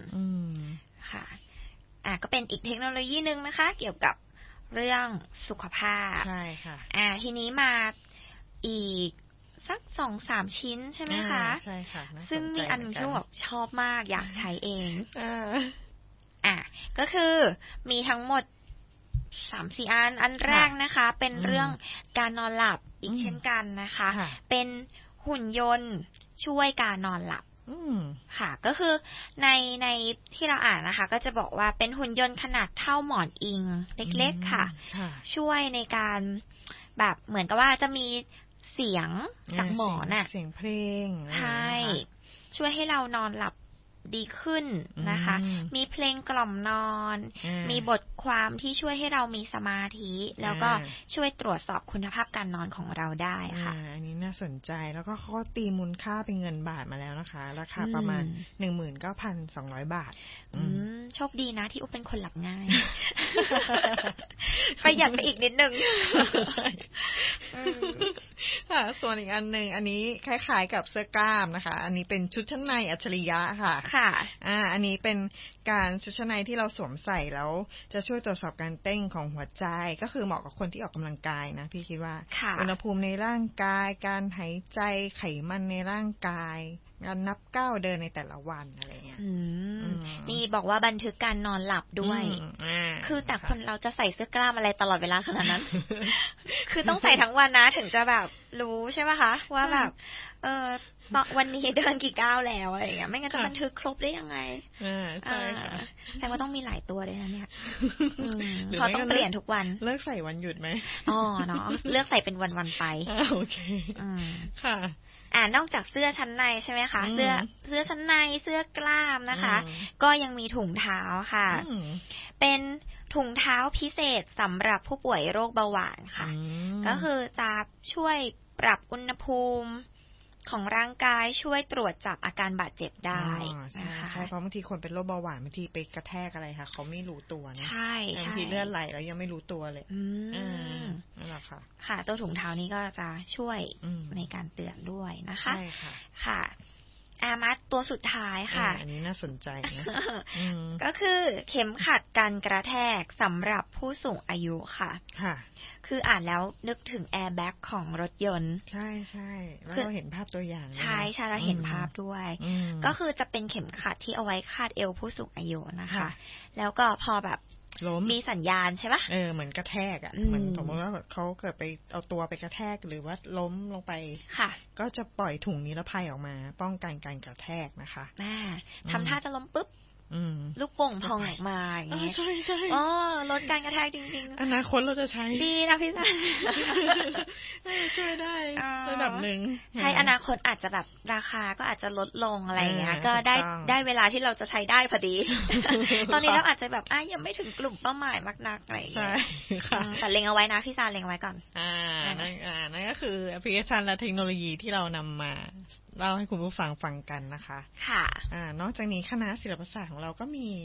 ค่ะก็เป็นอีกเทคโนโลยีนึงนะคะเกี่ยวกับเรื่องสุขภาพใช่ค่ะทีนี้มาอีกสัก 2-3 ชิ้นใช่ไหมคะใช่ค่ะซึ่งมีอันนึงที่แบบชอบมากอยากใช้เองก็คือมีทั้งหมด 3-4 อันแรกนะคะเป็นเรื่องการนอนหลับอีกเช่นกันนะคะเป็นหุ่นยนต์ช่วยการนอนหลับค่ะก็คือในที่เราอ่านนะคะก็จะบอกว่าเป็นหุ่นยนต์ขนาดเท่าหมอนอิงเล็กๆค่ะช่วยในการแบบเหมือนกับว่าจะมีเสียงจากหมอนน่ะเสียงเพลงใช่ช่วยให้เรานอนหลับดีขึ้นนะคะมีเพลงกล่อมนอนมีบทความที่ช่วยให้เรามีสมาธิแล้วก็ช่วยตรวจสอบคุณภาพการนอนของเราได้ค่ะอันนี้น่าสนใจแล้วก็เขาตีมูลค่าเป็นเงินบาทมาแล้วนะคะราคาประมาณ 19,200 บาทโชคดีนะที่อุ๊บเป็นคนหลับง่ายประหยัดไปอีกนิดนึงส่วนอีกอันนึงอันนี้คล้ายๆกับเสื้อกล้ามนะคะอันนี้เป็นชุดชั้นในอัจฉริยะค่ะอันนี้เป็นการชุดชั้นในที่เราสวมใส่แล้วจะช่วยตรวจสอบการเต้นของหัวใจก็คือเหมาะกับคนที่ออกกำลังกายนะพี่คิดว่าอุณหภูมิในร่างกายการหายใจไขมันในร่างกายการนับก้าวเดินในแต่ละวันอะไรเงี้ยนี่บอกว่าบันทึกการนอนหลับด้วยคือแต่คนเราจะใส่เสื้อกล้ามอะไรตลอดเวลาขนาดนั้น คือต้องใส่ทั้งวันนะถึงจะแบบรู้ใช่ไหมคะว่าแบบวันนี้เดินกี่ก้าวแล้วอะไรอย่างเงี้ยไม่งั้นจะบันทึกครบได้ยังไงใช่ค่ะแต่ว่าต้องมีหลายตัวเลยนะเนี่ยเขาต้องเปลี่ยนทุกวันเลิกใส่วันหยุดไหมเนาะเลือกใส่เป็นวันๆไปโอเคค่ะนอกจากเสื้อชั้นในใช่ไหมคะเสื้อชั้นในเสื้อกล้ามนะคะก็ยังมีถุงเท้าค่ะเป็นถุงเท้าพิเศษสำหรับผู้ป่วยโรคเบาหวานค่ะก็คือจะช่วยปรับอุณหภูมิของร่างกายช่วยตรวจจับอาการบาดเจ็บได้นะคะใช่เพราะบางทีคนเป็นโรคเบาหวานบางทีไปกระแทกอะไรค่ะเขาไม่รู้ตัวนะใช่บางทีเลือดไหลแล้วยังไม่รู้ตัวเลยนั่นแหละค่ะค่ะตัวถุงเท้านี้ก็จะช่วยในการเตือนด้วยนะคะใช่ค่ะค่ะมัดตัวสุดท้ายค่ะอันนี้น่าสนใจนะก็คือเข็มขัดกันกระแทกสำหรับผู้สูงอายุค่ะคืออ่านแล้วนึกถึงแอร์แบ็กของรถยนต์ใช่ใช่แล้วเราเห็นภาพตัวอย่างใช่ใช่เราเห็นภาพด้วยก็คือจะเป็นเข็มขัดที่เอาไว้คาดเอวผู้สูงอายุนะคะแล้วก็พอแบบมีสัญญาณใช่ปะเหมือนกระแทกเหมือนสมมติว่าเขาเกิดไปเอาตัวไปกระแทกหรือว่าล้มลงไปก็จะปล่อยถุงนิรภัยออกมาป้องกันการกระแทกนะคะทำท่าจะล้มปุ๊บลูกโป่งพองออกมาอย่างเงี้ยใช่ใช่ลดการกระแทกจริงๆอนาคตเราจะใช้ดีนะพี่ซันช่วยได้ระดับหนึ่งใช่อนาคตอาจจะแบบราคาก็อาจจะลดลงอะไรเงี้ยก็ได้เวลาที่เราจะใช้ได้พอดีตอนนี้เราอาจจะแบบยังไม่ถึงกลุ่มเป้าหมายมากนักอะไรอย่างเงี้ยแต่เล็งเอาไว้นะพี่ซันเล็งไว้ก่อนนั่นก็คือแอปพลิเคชันและเทคโนโลยีที่เรานำมาเล่าให้คุณผู้ฟังฟังกันนะคะค่ะนอกจากนี้คณะศิลปศาสตร์ของเราก็มี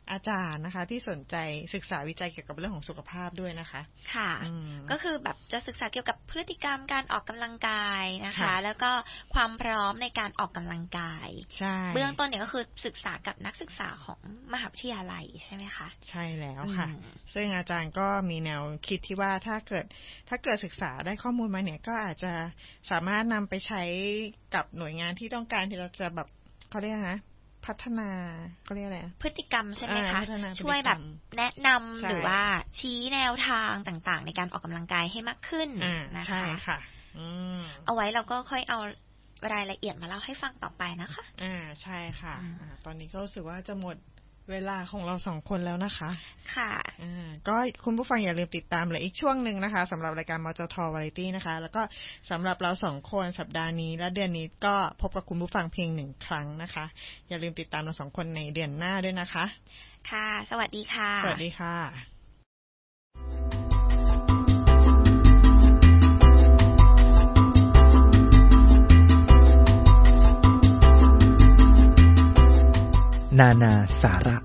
อาจารย์นะคะที่สนใจศึกษาวิจัยเกี่ยวกับเรื่องของสุขภาพด้วยนะคะค่ะก็คือแบบจะศึกษาเกี่ยวกับพฤติกรรมการออกกำลังกายนะคะแล้วก็ความพร้อมในการออกกำลังกายใช่เบื้องต้นเนี่ยก็คือศึกษากับนักศึกษาของมหาวิทยาลัยใช่ไหมคะใช่แล้วค่ะซึ่งอาจารย์ก็มีแนวคิดที่ว่าถ้าเกิดศึกษาได้ข้อมูลมาเนี่ยก็อาจจะสามารถนำไปใช้กับหน่วยงานที่ต้องการที่เราจะแบบเขาเรียกนะพัฒนาเขาเรียกอะไรพฤติกรรมใช่ไหมคะช่วยแบบแนะนำหรือว่าชี้แนวทางต่างๆในการออกกำลังกายให้มากขึ้นนะคะใช่ค่ะเอาไว้เราก็ค่อยเอารายละเอียดมาเล่าให้ฟังต่อไปนะคะใช่ค่ะตอนนี้ก็รู้สึกว่าจะหมดเวลาของเรา2คนแล้วนะคะค่ะก็คุณผู้ฟังอย่าลืมติดตามเลยอีกช่วงนึงนะคะสำหรับรายการมจท. วาไรตี้นะคะแล้วก็สำหรับเรา2คนสัปดาห์นี้และเดือนนี้ก็พบกับคุณผู้ฟังเพียง1ครั้งนะคะอย่าลืมติดตามเรา2คนในเดือนหน้าด้วยนะคะค่ะสวัสดีค่ะสวัสดีค่ะนานาสาระ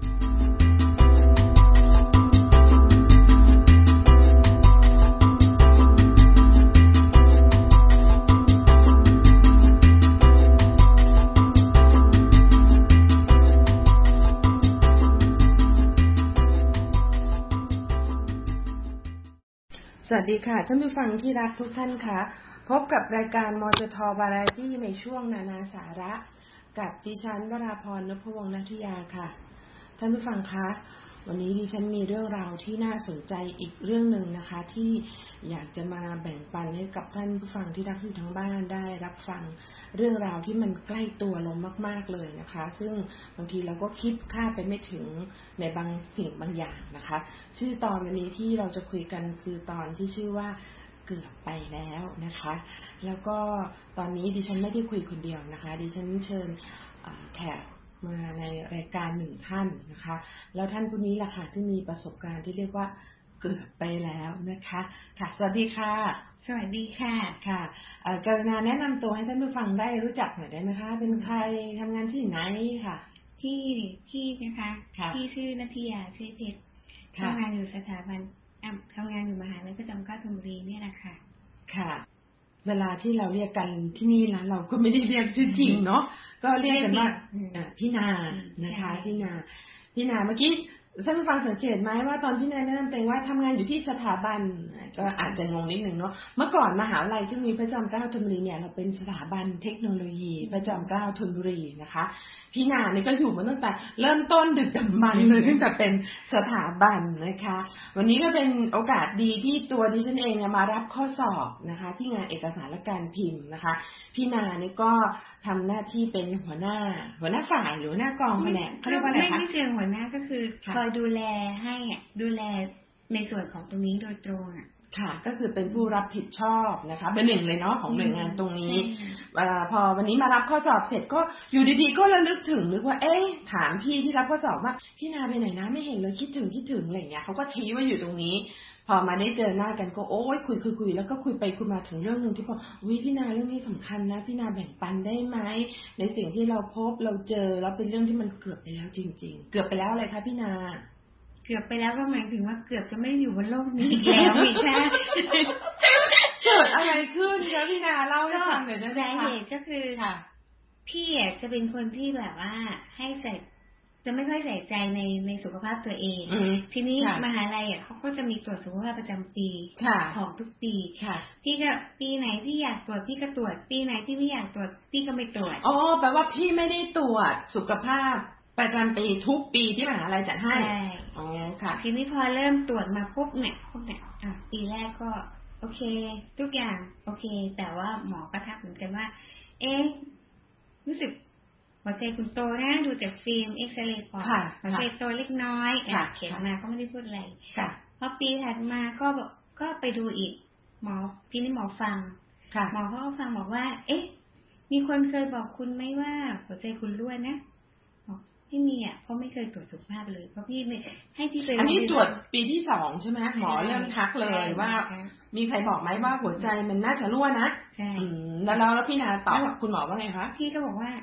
สวัสดีค่ะท่านผู้ฟังที่รักทุกท่านค่ะพบกับรายการมจท. วาไรตี้ในช่วงนานาสาระกับดิฉันวราพร นพวงศ์ นัทยาค่ะท่านผู้ฟังคะวันนี้ดิฉันมีเรื่องราวที่น่าสนใจอีกเรื่องนึงนะคะที่อยากจะมาแบ่งปันให้กับท่านผู้ฟังที่รักอยู่ทั้งบ้านได้รับฟังเรื่องราวที่มันใกล้ตัวลงมากๆเลยนะคะซึ่งบางทีเราก็คิดคาดไปไม่ถึงในบางสิ่งบางอย่างนะคะชื่อตอนวันนี้ที่เราจะคุยกันคือตอนที่ชื่อว่าเกือบไปแล้วนะคะแล้วก็ตอนนี้ดิฉันไม่ได้คุยคนเดียวนะคะดิฉันเชิญแขกมาในรายการ1ท่านนะคะแล้วท่านผู้นี้ล่ะค่ะที่มีประสบการณ์ที่เรียกว่าเกือบไปแล้วนะคะค่ะสวัสดีค่ะสวัสดีค่ะค่ะกรุณาแนะนำตัวให้ท่านผู้ฟังได้รู้จักหน่อยได้ไหมคะเป็นใครทำงานที่ไหนค่ะที่นะคะที่ชื่อนัทยาชื่อเพชรทำงานอยู่สถาบันทำงานอยู่มหาวิทยาลัยพระจอมเกล้าธนบุรีเนี่ยแหละค่ะค่ะเวลาที่เราเรียกกันที่นี่นะเราก็ไม่ได้เรียกชื่อจริงเนาะก็เรียกกันว่าพี่นานะคะพี่นาเมื่อกี้ท่านผู้ฟังสังเกตไหมว่าตอนพี่นาแนะนำตัวว่าทำงานอยู่ที่สถาบันก็อาจจะงงนิดนึงเนาะเมื่อก่อนมหาวิทยาลัยที่มีพระจอมเกล้าธนบุรีเนี่ยเราเป็นสถาบันเทคโนโลยีพระจอมเกล้าธนบุรีนะคะพี่นานี่ก็อยู่มาตั้งแต่เริ่มต้นดึกดำบรรพ์เลยตั้งแต่เป็นสถาบันนะคะวันนี้ก็เป็นโอกาสดีที่ตัวดิฉันเองมารับข้อสอบนะคะที่งานเอกสารและการพิมพ์นะคะพี่นานี่ก็ทำหน้าที่เป็นหัวหน้าฝ่ายหรือหัวหน้ากองแผนกเขาเรียกว่าอะไรคะไม่เชิงหัวหน้าก็คือคอยดูแลให้ดูแลในส่วนของตรงนี้โดยตรงค่ะก็คือเป็นผู้รับผิดชอบนะคะเป็นหนึ่งเลยเนาะของหน่วยงานตรงนี้พอวันนี้มารับข้อสอบเสร็จก็อยู่ดีๆก็ระลึกว่าถามพี่ที่รับข้อสอบว่าพี่นาไปไหนนะไม่เห็นเลยคิดถึงอะไรอย่างเงี้ยเขาก็ชี้ว่าอยู่ตรงนี้พอมาได้เจอหน้ากันก็โอ้ยคุยแล้วก็คุยไปคุยมาถึงเรื่องนึงที่บอกวิพี่นาเรื่องนี้สำคัญนะพี่นาแบ่งปันได้ไหมในสิ่งที่เราพบเราเจอแล้วเป็นเรื่องที่มันเกือบไปแล้วจริงๆเกือบไปแล้วอะไรคะพี่นาเกือบไปแล้วก็หมายถึงว่าเกือบจะไม่อยู่บนโลกนี้อีกแล้วอีกแค่เกิดอะไรขึ้นคะพี่นาเล่าให้ฟังหน่อยได้ไหมคะสาเหตุก็คือพี่จะเป็นคนที่แบบว่าให้ใส่จะไม่ค่อยใส่ใจในสุขภาพตัวเองทีนี้มหาลัยเขาก็จะมีตรวจสุขภาพประจำปีของทุกปีพี่ก็ปีไหนพี่อยากตรวจพี่ก็ตรวจปีไหนที่ไม่อยากตรวจพี่ก็ไม่ตรวจอ๋อแปลว่าพี่ไม่ได้ตรวจสุขภาพประจำปีทุกปีที่มหาลัยจัดให้อ๋อค่ะทีนี้พอเริ่มตรวจมาปุ๊บเนี่ยปีแรกก็โอเคทุกอย่างโอเคแต่ว่าหมอก็ทักเหมือนกันว่ารู้สึกหัวใจคุณโตนะดูจากฟิล์มเอ็กซเรย์ปอดหัวใจโตเล็กน้อยเขียนมาก็ไม่ได้พูดอะไรพอปีถัดมาก็ไปดูอีกหมอทีนี้หมอฟังหมอเขาก็ฟังบอกว่ามีคนเคยบอกคุณไหมว่าหัวใจคุณรั่วนะไม่มีเพราะไม่เคยตรวจสุขภาพเลยเพราะพี่ไม่ให้พี่ไปอันนี้ตรวจปีที่2ใช่ไหมหมอเริ่มทักเลยว่ามีใครบอกไหมว่าหัวใจมันน่าจะรั่วนะใช่แล้วพี่นาตอบคุณหมอว่าไงคะพี่ก็บอกว่าพ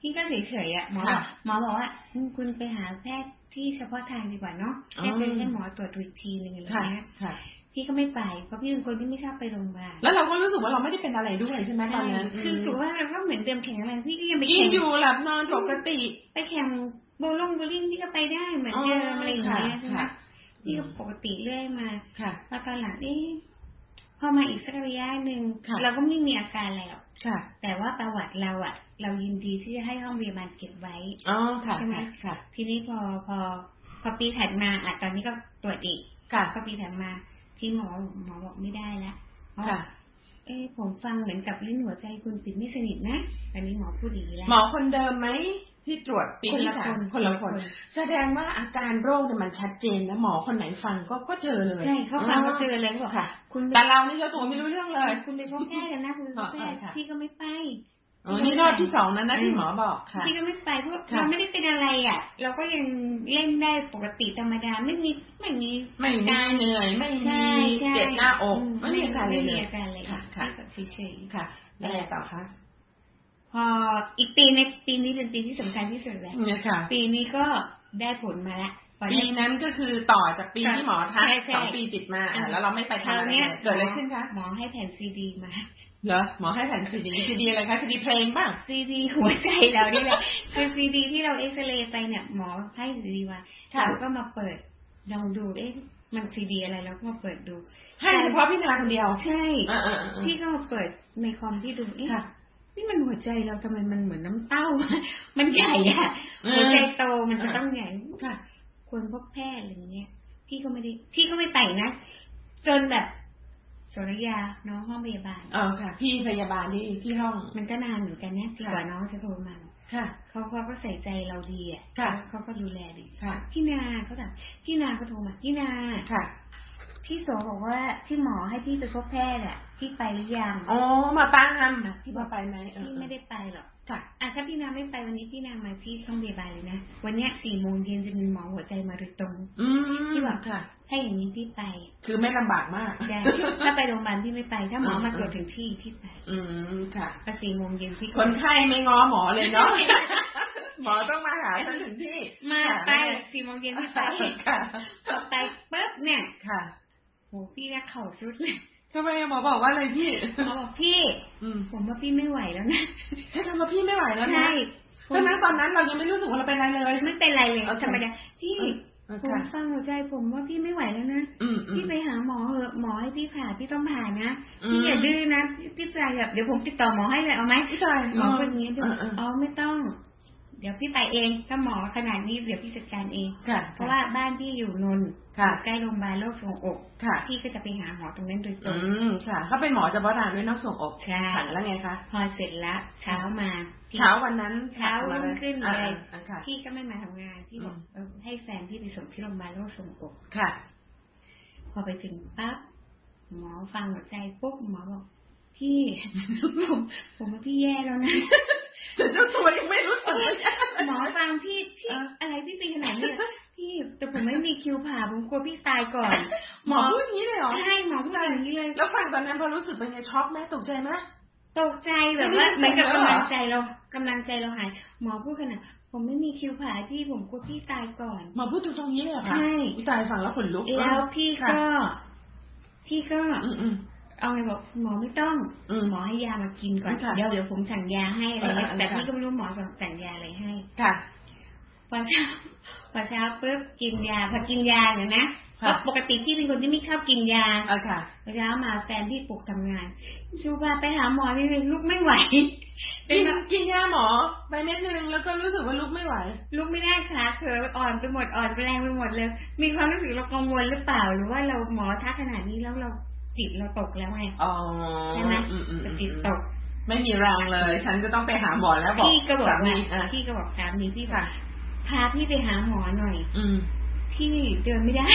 พี่ก็เฉยๆหมอบอกว่าคุณไปหาแพทย์ที่เฉพาะทางดีกว่าเนาะแค่เป็นให้หมอตรวจดูอีกทีนึงอะไรเงี้ยพี่ก็ไม่ไปเพราะพี่เป็นคนที่ไม่ชอบไปโรงพยาบาลแล้วเราก็รู้สึกว่าเราไม่ได้เป็นอะไรด้วยใช่ไหมตอนนั้นคือถือว่าเราก็เหมือนเดิมแข็งแรงพี่ก็ยังไปแข่งอยู่หลับนอนปกติไปแข่งโบลิ่งพี่ก็ไปได้เหมือนเดิมอะไรอย่างเงี้ยใช่ไหมพี่ก็ปกติเรื่อยมาแล้วตอนหลังพอมาอีกสักระยะนึงเราก็ไม่มีอาการอะไรหรอกแต่ว่าประวัติเรายินดีที่จะให้ห้องพยาบาลเก็บไว้ใช่ไหมทีนี้พอปีถัดมาตอนนี้ก็ตรวจอีกพอปีถัดมาที่หมอบอกไม่ได้แล้วผมฟังเหมือนกับลิ้นหัวใจคุณปิดไม่สนิทนะอันนี้หมอพูดอย่างนี้แล้วหมอคนเดิมไหมที่ตรวจปีที่3คนละคนแสดงว่าอาการโรคเนี่ยมันชัดเจนนะหมอคนไหนฟังก็เจอเลยใช่เขาฟังก็เจอเลยบอกค่ะแต่เรานี่เจ้าตัวไม่รู้เรื่องเลยคุณไปพบแพทย์กันนะคุณแพทย์พี่ก็ไม่ไปนี่รอบที่2นั้นนะที่หมอบอกค่ะพี่ก็ไม่ไปเพราะเราไม่ได้เป็นอะไรเราก็ยังเล่นได้ปกติธรรมดาไม่มีการเหนื่อยไม่มีเจ็บหน้าอกไม่มีอาการเลยค่ะเฉยๆค่ะแล้วไงต่อคะพออีกปีนี้เป็นปีที่สำคัญที่สุดแล้วปีนี้ก็ได้ผลมาแล้วปีนั้นก็คือต่อจากปีที่หมอทัก2 ปีติดมาแล้วเราไม่ไปทำอะไรเกิดอะไรขึ้นคะหมอให้แผ่นซีดีมาเหรอหมอให้แผ่นซีดีอะไรคะซีดีเพลงบ้างซีดีหัวใจเรานี่แหละคือซีดีที่เราเอ็กซเรย์ไปเนี่ยหมอให้ซีดีมาเราก็มาเปิดลองดูมันซีดีอะไรแล้วก็มาเปิดดูให้เฉพาะพี่นาคนเดียวใช่พี่ก็มาเปิดในคอมที่ดูนี่มันหัวใจเราทำไมมันเหมือนน้ำเต้ามันใหญ่หัวใจโตมันจะต้องใหญ่ควรพบแพทย์อะไรเงี้ยพี่ก็ไม่ไปนะจนแบบสรยาน้องห้องพยาบาลค่ะพี่พยาบาลที่ห้องมันก็นานเหมือนกันเนี่ยกว่าน้องจะโทรมาเขาก็ใส่ใจเราดีเขาก็ดูแลดีพี่นาเขาถามพี่นาก็โทรมาพี่นาพี่โสบอกว่าที่หมอให้พี่ไปพบแพทย์พี่ไปหรือยังมาตามพี่ว่าไปไหมพี่ไม่ได้ไปหรอกถ้าพี่นาไม่ไปวันนี้พี่นามาที่ห้องพยาบาลเลยนะวันนี้ 4:00 นจะมีหมอหัวใจมาโดยตรงพี่บอกถ้าอย่างนี้พี่ไปคือไม่ลำบากมากถ้าไปโรงพยาบาลพี่ไม่ไปถ้าหมอมาตรวจถึงที่พี่ไปค่ะพอ 4:00 นพี่คนไข้ไม่ง้อหมอเลยเนาะหมอต้องมาหาฉันถึงที่มาไป 4:00 นพี่ไปพอไปปุ๊บเนี่ยโหพี่รักเข่าสุดเลยทำไมหมอบอกว่าอะไรพี่หมอบอกพี่ผมว่าพี่ไม่ไหวแล้วนะใช่ทำว่าพี่ไม่ไหวแล้วนะตอนนั้นเรายังไม่รู้สึกว่าเราเป็นอะไรเลยไม่เป็นไรเลยธรรมดาพี่ผมฟังหัวใจผมว่าพี่ไม่ไหวแล้วนะพี่ไปหาหมอเหอะหมอให้พี่ผ่าพี่ต้องผ่านะพี่อย่าดื้อนะพี่ใจแบบเดี๋ยวผมติดต่อหมอให้เลยเอาไหมหมอคนนี้ไม่ต้องเดี๋ยวพี่ไปเองถ้าหมอขนาดนี้เดี๋ยวพี่จัดการเองเพราะว่าบ้านพี่อยู่นนท์ใกล้โรงพยาบาลโรคทรวงอกพี่ก็จะไปหาหมอตรงนั้นโดยตรงค่ะเขาเป็นหมอเฉพาะทางด้วยนอกทรวงอกค่ะแล้วไงคะพอเสร็จแล้วเช้าวันนั้นเช้ารุ่งขึ้นเลยพี่ก็ไม่มาทำงานพี่บอกให้แฟนพี่ไปส่งที่โรงพยาบาลโรคทรวงอกค่ะพอไปถึงปั๊บหมอฟังหัวใจปุ๊บหมอบอกพี่ผมว่าพี่แย่แล้วนะแต่เจ้าตัวยังไม่รู้สึกหมอฟังพี่อะไรพี่เป็นขนาดนี้พี่แต่ผมไม่มีคิวผ่าผมกลัวพี่ตายก่อนหมอพูดอย่างนี้เลยเหรอใช่หมอพูดอย่างนี้เลยแล้วฟังตอนนั้นพอรู้สึกเป็นไงช็อกไหมตกใจไหมตกใจแบบว่าเหมือนกับกำลังใจเราหายหมอพูดขนาดผมไม่มีคิวผ่าพี่ผมกลัวพี่ตายก่อนหมอพูดตรงนี้เลยเหรอคะใช่ตายฟังแล้วขนลุกแล้วพี่ก็เอาไงบอกหมอไม่ต้องหมอให้ยามากินก่อนเดี๋ยวผมสั่งยาให้อะไรแต่พี่ก็ไม่รู้หมอสั่งยาอะไรให้ค่ะพอเช้าปุ๊บกินยาพอกินยาเนี่ยนะปกติพี่เป็นคนที่ไม่ชอบกินยาค่ะพอเช้ามาแฟนพี่ปลุกทำงานชูว่าไปหาหมอนี่เลยลุกไม่ไหวกินยาหมอไปเม็ดนึงแล้วก็รู้สึกว่าลุกไม่ไหวลุกไม่ได้ขาเขินอ่อนไปหมดอ่อนแรงไปหมดเลยมีความรู้สึกเรากังวลหรือเปล่าหรือว่าเราหมอทักขนาดนี้แล้วเราจิตเราตกแล้วไงใช่ไหมจิตตกไม่มีแรงเลยฉันจะต้องไปหาหมอแล้วบอกพี่ก็บอกสามีพี่บอกพาพี่ไปหาหมอหน่อยพี่เดินไม่ได้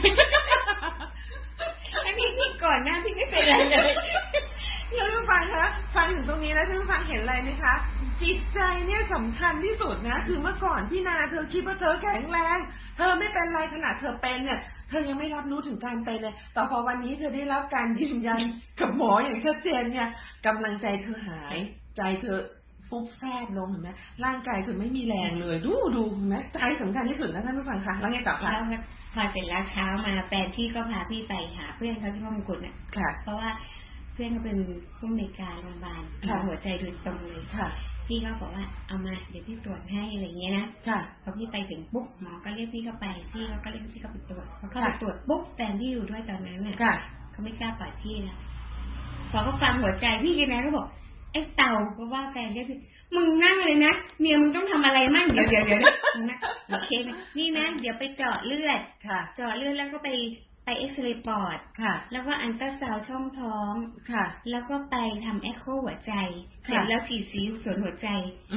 อันนี้พี่ก่อนหน้าพี่ไม่เป็นอะไรเลยท่านผู้ฟังคะฟังถึงตรงนี้แล้วท่านผู้ฟังเห็นอะไรไหมคะจิตใจเนี่ยสำคัญที่สุดนะคือเมื่อก่อนพี่นาเธอคิดว่าเธอแข็งแรงเธอไม่เป็นไรขนาดเธอเป็นเนี่ยเธอยังไม่รับรู้ถึงการเป็นเลยแต่พอวันนี้เธอได้รับการยืนยันกับหมออย่างชัดเจนเนี่ยกำลังใจเธอหายใจเธอปุ๊บแฟบลงเห็นไหมร่างกายคือไม่มีแรงเลยดูเห็นไหมใจสำคัญที่สุดนะท่านผู้ฟังคะแล้วไงต่อคะพอเสร็จแล้วเช้ามาแฟนพี่ก็พาพี่ไปหาเพื่อนเขาที่ห้องกุฎเนี่ยเพราะว่าเพื่อนเขาเป็นผู้อำนวยการโรงพยาบาลหัวใจโดยตรงเลยพี่ก็บอกว่าเอามาเดี๋ยวพี่ตรวจให้อะไรเงี้ยนะพอพี่ไปถึงปุ๊บหมอก็เรียกพี่เข้าไปพี่ก็เรียกพี่เข้าไปตรวจพอเข้าไปตรวจปุ๊บแฟนที่อยู่ด้วยตอนนั้นเนี่ยเขาไม่กล้าปล่อยพี่นะพอเขาฟังหัวใจพี่กันนะก็บอกไอ้เต่าเพราะว่าแฟนเรียกพี่มึงนั่งเลยนะเมียมึงต้องทำอะไรมั่งเดี๋ยวนะโอเคไหมนี่นะเดี๋ยวไปเจาะเลือดเจาะเลือดแล้วก็ไปเอ็กซเรย์ปอดแล้วก็อัลตราซาวด์ช่องท้องแล้วก็ไปทำเอ็กโคหัวใจเสร็จแล้วฉีดสีส่วนหัวใจ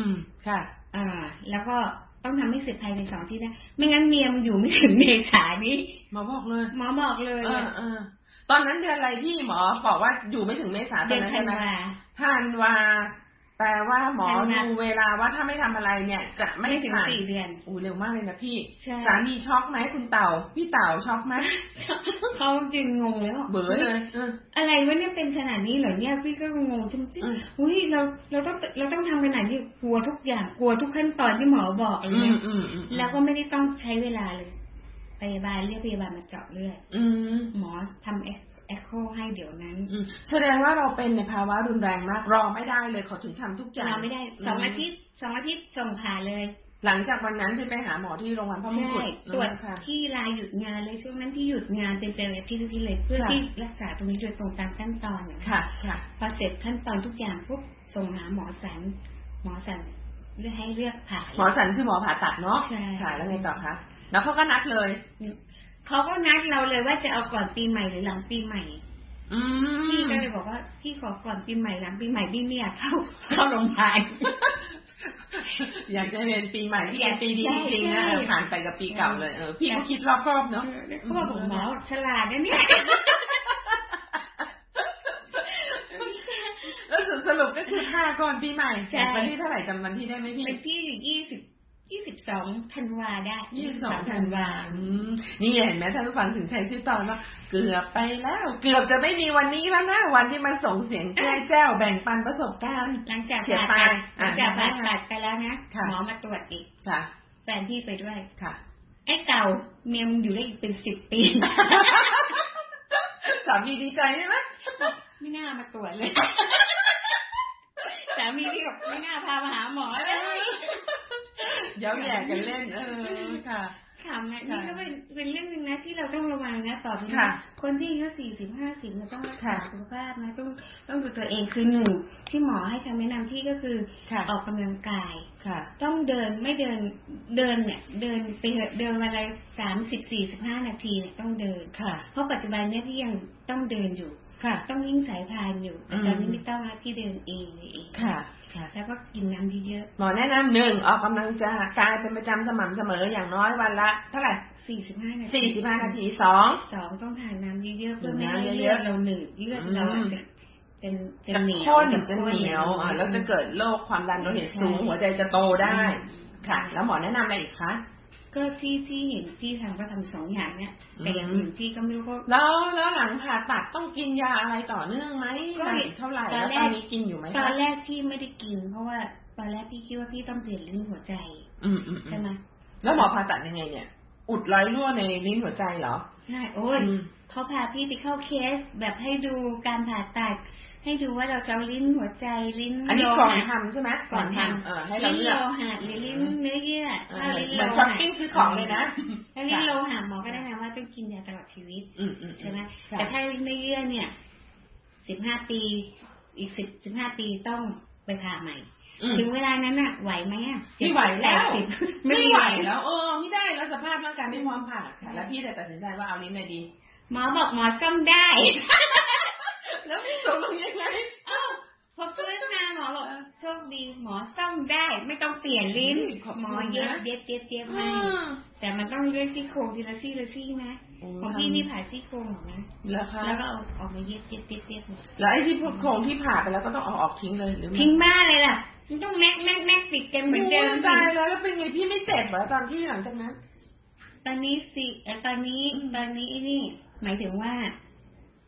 แล้วก็ต้องทำให้เสร็จภายใน2 อาทิตย์นะไม่งั้นเมียมอยู่ไม่ถึงเมษายนนี้หมอบอกเลยตอนนั้นเดือนอะไรที่หมอบอกว่าอยู่ไม่ถึงเมษายนตอนนั้นใช่ไหมธันวาแปลว่าหมอดูเวลาว่าถ้าไม่ทำอะไรเนี่ยจะไม่ถึง4 เดือนเร็วมากเลยนะพี่สามีช็อกไหมคุณเต่าพี่เต่าช็อกไหมเขาจริงงงแล้วเบื่อเลยอะไรวะเนี่ยเป็นขนาดนี้เหรอเนี่ยพี่ก็งงจริงๆอุ้ยเราต้องทำขนาดนี้กลัวทุกอย่างกลัวทุกขั้นตอนที่หมอบอกอะไรเงี้ยแล้วก็ไม่ได้ต้องใช้เวลาเลยพยาบาลเรียกพยาบาลมาเจาะเลือดหมอทำเอ็กโคให้เดี๋ยวนั้นแสดงว่าเราเป็นในภาวะรุนแรงมากรอไม่ได้เลยเขาถึงทำทุกอย่างรอไม่ได้2 อาทิตย์ส่งผ่าเลยหลังจากวันนั้นจะไปหาหมอที่โรงพยาบาลพระมงกุฎตรวจที่ลาหยุดงานเลยช่วงนั้นที่หยุดงานเป็นอาทิตย์เลยเพื่อที่รักษาตรงนี้โดยตรงตามขั้นตอนค่ะพอเสร็จขั้นตอนทุกอย่างปุ๊บส่งหาหมอสันเลือกให้เลือกผ่าหมอสันคือหมอผ่าตัดเนาะค่ะแล้วไงต่อคะแล้วเขาก็นัดเลยเขาก็นัดเราเลยว่าจะเอาก่อนปีใหม่หรือหลังปีใหม่พี่ก็เลยบอกว่าพี่ขอก่อนปีใหม่หลังปีใหม่พี่ไม่อยากเข้าโรงพยาบาลอยากจะเรียนปีใหม่ที่เป็นปีดีจริงๆนะผ่านไปกับปีเก่าเลยพี่ก็คิดรอบคอบเนาะเขาบอกหมอฉลาดนะเนี่ยแล้วสรุปก็คือค่าก่อนปีใหม่วันที่เท่าไหร่จำวันที่ได้ไหมพี่เป็นที่22 ธันวาได้ 22 ธันวานี่เห็นไหมท่านผู้ฟังถึงใช้ชื่อตอนว่าเกือบไปแล้วเกือบจะไม่มีวันนี้แล้วนะวันที่มาส่งเสียงแจ้วแบ่งปันประสบการณ์หลังจากผ่าตัดไปแล้วนะหมอมาตรวจอีกแฟนพี่ไปด้วยไอ้เก่าเมียมอยู่ได้อีกเป็น10 ปีสามีดีใจใช่ไหมไม่น่ามาตรวจเลยสามีพี่บอกไม่น่าพามาหาหมอเลยเย้าแย่กันเล่นค่ะนะนี่ก็เป็นเรื่องนึงนะที่เราต้องระวังนะต่อไปคนที่อายุ40-50เราต้องรักษาสุขภาพนะต้องดูตัวเองคือ1ที่หมอให้คำแนะนำที่ก็คือออกกำลังกายต้องเดินไม่เดินเนี่ยเดินไปเดินวันละ30-45 นาทีเนี่ยต้องเดินเพราะปัจจุบันเนี่ยพี่ยังต้องเดินอยู่ต้องยิ่งสายพานอยู่ตอนนี้ไม่ต้องนะพี่เดินเองแล้วก็กินน้ำเยอะๆหมอแนะนำ1ออกกำลังกายเป็นประจำสม่ำเสมออย่างน้อยวันละเท่าไหร่45 นาที2 ต้องทานน้ำเยอะๆเพื่อไม่ให้เลือดเราหนืดเลือดเราจะเหนียวแล้วจะเกิดโรคความดันโลหิตสูงหัวใจจะโตได้ค่ะแล้วหมอแนะนำอะไรอีกคะก็ที่เห็นที่ทางก็ทำ2 อย่างเนี่ยแต่อย่างอื่นที่ก็ไม่รู้แล้วหลังผ่าตัดต้องกินยาอะไรต่อเนื่องไหมก็เท่าไหร่แล้วตอนนี้กินอยู่ไหมตอนแรกที่ไม่ได้กินเพราะว่าตอนแรกพี่คิดว่าพี่ต้องเปลี่ยนลิ้นหัวใจใช่ไหมแล้วหมอผ่าตัดยังไงเนี่ยอุดรอยรั่วในลิ้นหัวใจเหรอใช่โอ้ยเขาพาพี่ไปเข้าเคสแบบให้ดูการผ่าตัดให้ดูว่าเราจะลิ้นหัวใจลิ้นอันนี้ก่อนทำใช่ไหมก่อนทำให้เราเลือกลิ้นโลหะหรือลิ้นเนื้อเยื่อเหมือนช้อปปิ้งซื้อของเลยนะถ้าลิ้นโลหะหมอก็แนะนำว่าต้องกินยาตลอดชีวิตใช่ไหมแต่ถ้าลิ้นเนื้อเยื่อเนี่ย15 ปีอีก15 ปีต้องไปผ่าใหม่ถึงเวลานั้นน่ะไหวไหมอ่ะไม่ไหวแล้วไม่ไหวแล้วไม่ได้แล้วสภาพร่างกายไม่พร้อมผ่าค่ะแล้วพี่เลยตัดสินใจว่าเอาลิ้นไหนดีหมอบอกหมอซ่อมได้แล้วพี่ตกลงยังไงพอฟื้นมาหมอบอกโชคดีหมอซ่อมได้ไม่ต้องเปลี่ยนลิ้นหมอเย็บให้แต่มันต้องเลือกซี่โครงทีละซี่นะของพี่นี่ผ่าซี่โครงหรอนะแล้วก็เอาออกมาเย็บแล้วไอ้ที่โครงที่ผ่าไปแล้วก็ต้องเอาออกทิ้งเลยหรือทิ้งบ้าเลยล่ะมันต้องแม็กติดกันเหมือนเดิมตายแล้วเป็นไงพี่ไม่เจ็บเหรอตอนที่หลังจากนั้นตอนนี้นี่หมายถึงว่า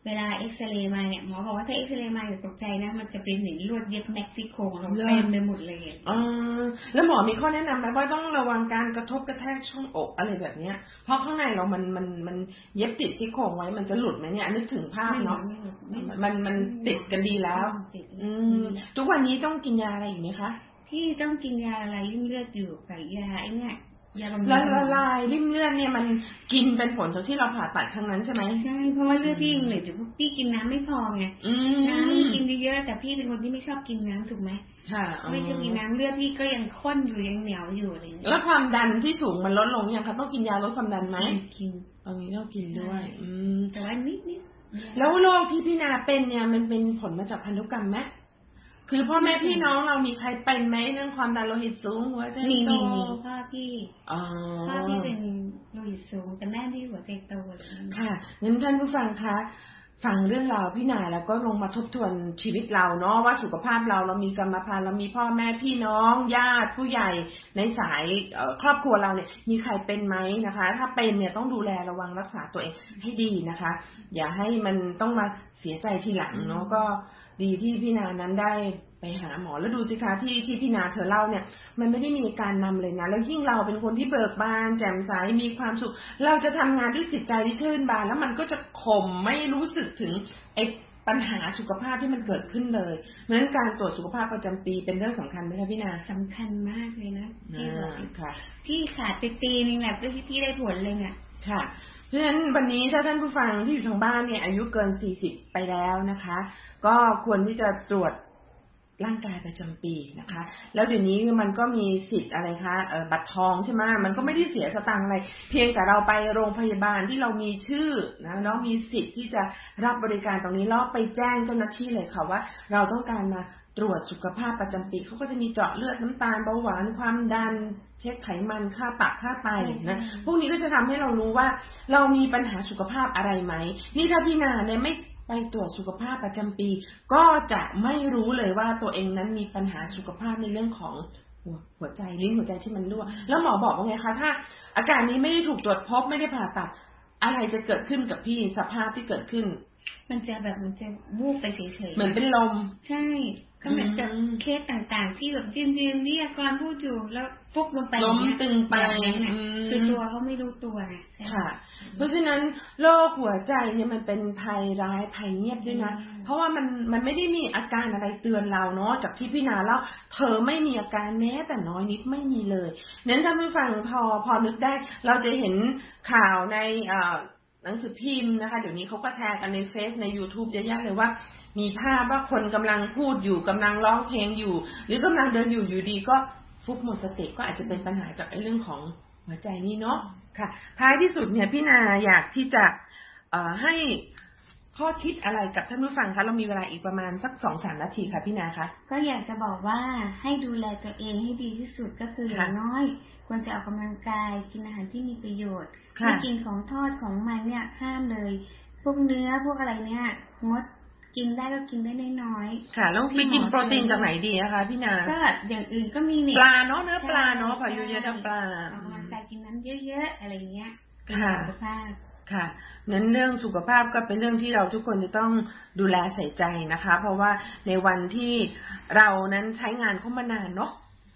เวลาเอ็กซเรย์มาเนี่ยหมอบอกว่าถ้าเอ็กซเรย์มาอย่าตกใจนะมันจะเป็นเหมือนลวดเย็บเม็กซิโกเราเต็มไปหมดเลยแล้วหมอมีข้อแนะนำไหมว่าต้องระวังการกระทบกระแทกช่องอกอะไรแบบนี้เพราะข้างในเรามันเย็บติดซี่โครงไว้มันจะหลุดไหมเนี่ยนึกถึงภาพเนาะมันติดกันดีแล้วทุกวันนี้ต้องกินยาอะไรอีกไหมคะที่ต้องกินยาอะไรริ่มเลือดอยู่กับยาไอ้เนี่ยละลายริ่มเลือดเนี่ยมันกินเป็นผลจากที่เราผ่าตัดครั้งนั้นใช่ไหมใช่เพราะว่าเลือดพี่เหนื่อยจากพี่กินน้ำไม่พอไงน้ำกินเยอะแต่พี่เป็นคนที่ไม่ชอบกินน้ำถูกไหมค่ะไม่ชอบกินน้ำเลือดพี่ก็ยังข้นอยู่ยังเหนียวอยู่อะไรอย่างเงี้ยแล้วความดันที่สูงมันลดลงยังคะต้องกินยาลดความดันไหมกินตอนนี้ต้องกินด้วยแต่ว่านิดแล้วโรคที่พี่นาเป็นเนี่ยมันเป็นผลมาจากพันธุกรรมไหมคือพ่อแม่พี่น้องเรามีใครเป็นไหมเรื่องความดันโลหิตสูงหัวใจโตพ่อพี่เป็นโลหิตสูงแต่แม่พี่หัวใจโตค่ะงั้นท่านผู้ฟังคะฟังเรื่องราวพี่นาแล้วก็ลงมาทบทวนชีวิตเราเนาะว่าสุขภาพเรามีกรรมพันธุ์เรามีพ่อแม่พี่น้องญาติผู้ใหญ่ในสายครอบครัวเราเนี่ยมีใครเป็นไหมนะคะถ้าเป็นเนี่ยต้องดูแลระวังรักษาตัวเองให้ดีนะคะอย่าให้มันต้องมาเสียใจทีหลังเนาะก็ดีที่พี่นานั้นได้ไปหาหมอแล้วดูสิคะที่พี่นาเธอเล่าเนี่ยมันไม่ได้มีการนำเลยนะแล้วยิ่งเราเป็นคนที่เบิกบานแจ่มใสมีความสุขเราจะทำงานด้วยจิตใจที่ชื่นบานแล้วมันก็จะข่มไม่รู้สึกถึงไอ้ปัญหาสุขภาพที่มันเกิดขึ้นเลยเพราะฉะนั้นการตรวจสุขภาพประจำปีเป็นเรื่องสำคัญไหมคะพี่นาสำคัญมากเลยนะที่ค่ะที่ขาดไปปีนึงแบบที่ได้ผลเลยเนี่ยค่ะเพราะฉะนั้นวันนี้ถ้าท่านผู้ฟังที่อยู่ทางบ้านเนี่ยอายุเกิน40ไปแล้วนะคะก็ควรที่จะตรวจร่างกายประจำปีนะคะแล้วเดี๋ยวนี้มันก็มีสิทธิ์อะไรคะบัตรทองใช่ไหมมันก็ไม่ได้เสียสตางค์อะไรเพียงแต่เราไปโรงพยาบาลที่เรามีชื่อนะแล้วมีสิทธิ์ที่จะรับบริการตรงนี้แล้วไปแจ้งเจ้าหน้าที่เลยค่ะว่าเราต้องการมาตรวจสุขภาพประจำปีเขาก็จะมีเจาะเลือดน้ำตาลเบาหวานความดันเช็คไขมันค่าตับค่าไตนะพวกนี้ก็จะทำให้เรารู้ว่าเรามีปัญหาสุขภาพอะไรไหมนี่ถ้าพี่นาเนี่ยไม่ไปตรวจสุขภาพประจำปีก็จะไม่รู้เลยว่าตัวเองนั้นมีปัญหาสุขภาพในเรื่องของหัวใจลิ้นหัวใจที่มันรั่วแล้วหมอบอกว่าไงคะถ้าอาการนี้ไม่ได้ถูกตรวจพบไม่ได้ผ่าตัดอะไรจะเกิดขึ้นกับพี่สภาพที่เกิดขึ้นมันจะวูบไปเฉยๆเหมือนเป็นลมใช่ก็เหมือนกับเคสต่างๆที่แบบยืนวิทยากรพูดอยู่แล้วฟุบลงไปล้มตึงไปคือตัวเขาไม่รู้ตัวไงค่ะเพราะฉะนั้นโรคหัวใจเนี่ยมันเป็นภัยร้ายภัยเงียบด้วยนะเพราะว่ามันไม่ได้มีอาการอะไรเตือนเราเนาะจากที่พี่นาเล่าเธอไม่มีอาการแม้แต่น้อยนิดไม่มีเลยนั้นถ้าผู้ฟังพอนึกได้เราจะเห็นข่าวในหนังสือพิมพ์นะคะเดี๋ยวนี้เขาก็แชร์กันในเฟซใน YouTube เยอะแยะเลยว่ามีภาพว่าคนกำลังพูดอยู่กำลังร้องเพลงอยู่หรือกำลังเดินอยู่ดีก็ฟุบหมดสติก็อาจจะเป็นปัญหาจากเรื่องของหัวใจนี่เนาะค่ะท้ายที่สุดเนี่ยพี่นาอยากที่จะให้ข้อคิดอะไรกับท่านผู้ฟังคะเรามีเวลาอีกประมาณสัก 2-3 นาทีค่ะพี่นาคะก็อยากจะบอกว่าให้ดูแลตัวเองให้ดีที่สุดก็คืออย่างน้อยควรจะออกกำลังกายกินอาหารที่มีประโยชน์ไม่กินของทอดของมันเนี่ยห้ามเลยพวกเนื้อพวกอะไรเนี่ยงดกินได้ก็กินได้น้อยๆค่ะแล้วไปกินโปรตีนจากไหนดีนะคะพี่นาก็อย่างอื่นก็มีเนี่ยปลาเนาะเนื้อปลาเนาะพออยู่เยอะๆปลาออกกำลังกายกินน้ำเยอะๆอะไรเงี้ยค่ะสุขภาพค่ะนั้นเรื่องสุขภาพก็เป็นเรื่องที่เราทุกคนจะต้องดูแลใส่ใจนะคะเพราะว่าในวันที่เรานั้นใช้งานเข้ามานานเนาะ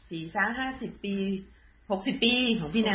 40-50 ปี60 ปีของพี่นา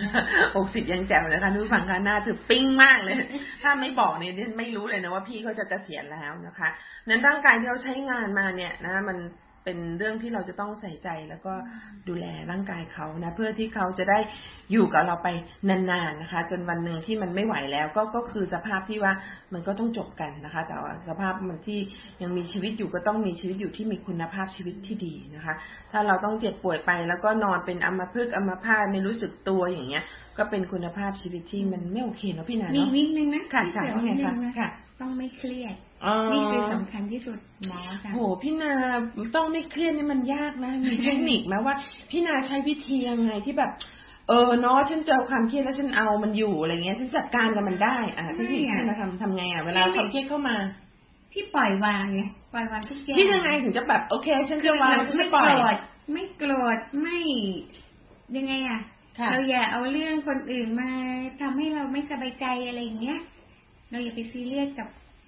60ยังแจ๋วนะคะทุกฝั่งค่ะหน้าถือปิ้งมากเลยถ้าไม่บอกเนี่ยไม่รู้เลยนะว่าพี่เขาจะเกษียณแล้วนะคะนั้นร่างกายที่เราใช้งานมาเนี่ยนะมันเป็นเรื่องที่เราจะต้องใส่ใจแล้วก็ดูแลร่างกายเขานะเพื่อที่เขาจะได้อยู่กับเราไปนานๆนะคะจนวันหนึ่งที่มันไม่ไหวแล้วก็คือสภาพที่ว่ามันก็ต้องจบกันนะคะแต่ว่าสภาพมันที่ยังมีชีวิตอยู่ก็ต้องมีชีวิตอยู่ที่มีคุณภาพชีวิตที่ดีนะคะถ้าเราต้องเจ็บป่วยไปแล้วก็นอนเป็นอัมพฤกษ์อัมพาตไม่รู้สึกตัวอย่างเงี้ยก็เป็นคุณภาพชีวิตที่มันไม่โอเคเนาะพี่นาเนาะนิดนึงนะค่ะใช่ไงคะค่ะต้องไม่เครียดนี่คือสำคัญที่สุดหมอค่ะโหพี่นาต้องไม่เครียดนี่มันยากนะมีเทคนิคไหมว่าพี่นาใช้วิธียังไงที่แบบเนาะฉันเจอความเครียดแล้วฉันเอามันอยู่อะไรเงี้ยฉันจัดการกับมันได้เทคนิคที่นาทำไงเวลาความเครียดเข้ามาพี่ปล่อยวางไงปล่อยวางทุกอย่างพี่ยังไงถึงจะแบบโอเคฉันจะวางไม่โกรธไม่ยังไงเราอย่าเอาเรื่องคนอื่นมาทำให้เราไม่สบายใจอะไรอย่างเงี้ยเราอย่าไปซีเรียสกับ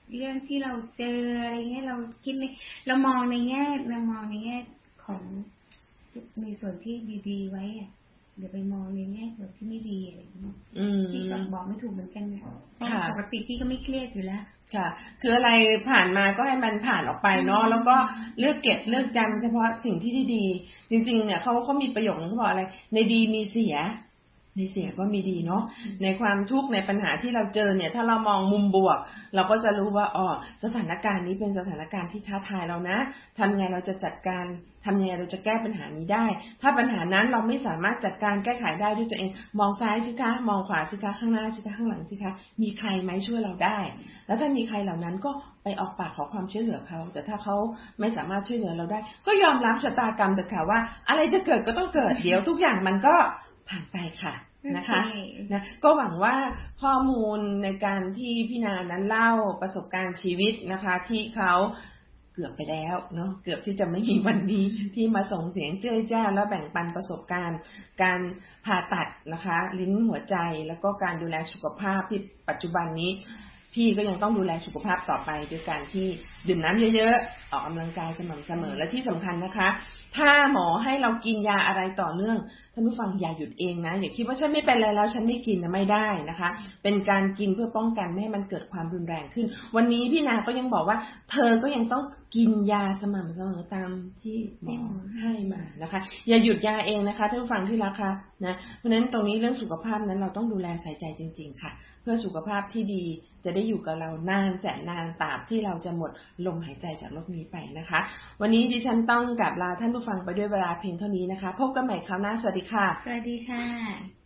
เรื่องที่เราเจออะไรเงี้ยเราคิดไม่เรามองในแง่ของในส่วนที่ดีๆไว้อะเดี๋ยวไปมองในแง่ส่วนที่ไม่ดีอะไรอย่างเงี้ยพี่ก็บอกไม่ถูกเหมือนกันค่ะปกติพี่ก็ไม่เครียดอยู่แล้วค่ะคืออะไรผ่านมาก็ให้มันผ่านออกไปเนาะแล้วก็เลือกเก็บเลือกจำเฉพาะสิ่งที่ดีๆจริงๆเนี่ยเขามีประโยคนึงเขาบอกอะไรในดีมีเสียในเสียก็มีดีเนาะในความทุกข์ในปัญหาที่เราเจอเนี่ยถ้าเรามองมุมบวกเราก็จะรู้ว่าสถานการณ์นี้เป็นสถานการณ์ที่ท้าทายเรานะทำไงเราจะจัดการทำยังไงเราจะแก้ปัญหานี้ได้ถ้าปัญหานั้นเราไม่สามารถจัดการแก้ไขได้ด้วยตัวเองมองซ้ายสิคะมองขวาสิคะข้างหน้าสิคะข้างหลังสิคะมีใครไหมช่วยเราได้แล้วถ้ามีใครเหล่านั้นก็ไปออกปากขอความช่วยเหลือเขาแต่ถ้าเขาไม่สามารถช่วยเหลือเราได้ก็ยอมรับชะตากรรมแต่ค่ะว่าอะไรจะเกิดก็ต้องเกิดเดี๋ยวทุกอย่างมันก็ผ่านไปค่ะนะคะนะก็หวังว่าข้อมูลในการที่พี่นานั้นเล่าประสบการณ์ชีวิตนะคะที่เขาเกือบไปแล้วเนาะเกือบที่จะไม่มีวันนี้ที่มาส่งเสียงเจ้ยแจ้วและแบ่งปันประสบการณ์การผ่าตัดนะคะลิ้นหัวใจแล้วก็การดูแลสุขภาพที่ปัจจุบันนี้พี่ก็ยังต้องดูแลสุขภาพต่อไปโดยการที่ดื่มน้ำเยอะๆออกกำลังกายสม่ำเสมอและที่สำคัญนะคะถ้าหมอให้เรากินยาอะไรต่อเนื่องท่านผู้ฟังอย่าหยุดเองนะอย่าคิดว่าฉันไม่เป็นไรแล้วฉันไม่กินนะไม่ได้นะคะเป็นการกินเพื่อป้องกันไม่ให้มันเกิดความรุนแรงขึ้นวันนี้พี่นาก็ยังบอกว่าเธอก็ยังต้องกินยาสม่ำเสมอตามที่หมอให้มานะคะอย่าหยุดยาเองนะคะท่านผู้ฟังที่รักค่ะนะเพราะฉะนั้นตรงนี้เรื่องสุขภาพนั้นเราต้องดูแลใส่ใจจริงๆค่ะเพื่อสุขภาพที่ดีจะได้อยู่กับเรานานแสนนานตราบที่เราจะหมดลมหายใจจากโลกนี้ไปนะคะวันนี้ดิฉันต้องกราบลาท่านผู้ฟังไปด้วยเวลาเพียงเท่านี้นะคะพบกันใหม่คราวหน้าสวัสดีค่ะสวัสดีค่ะ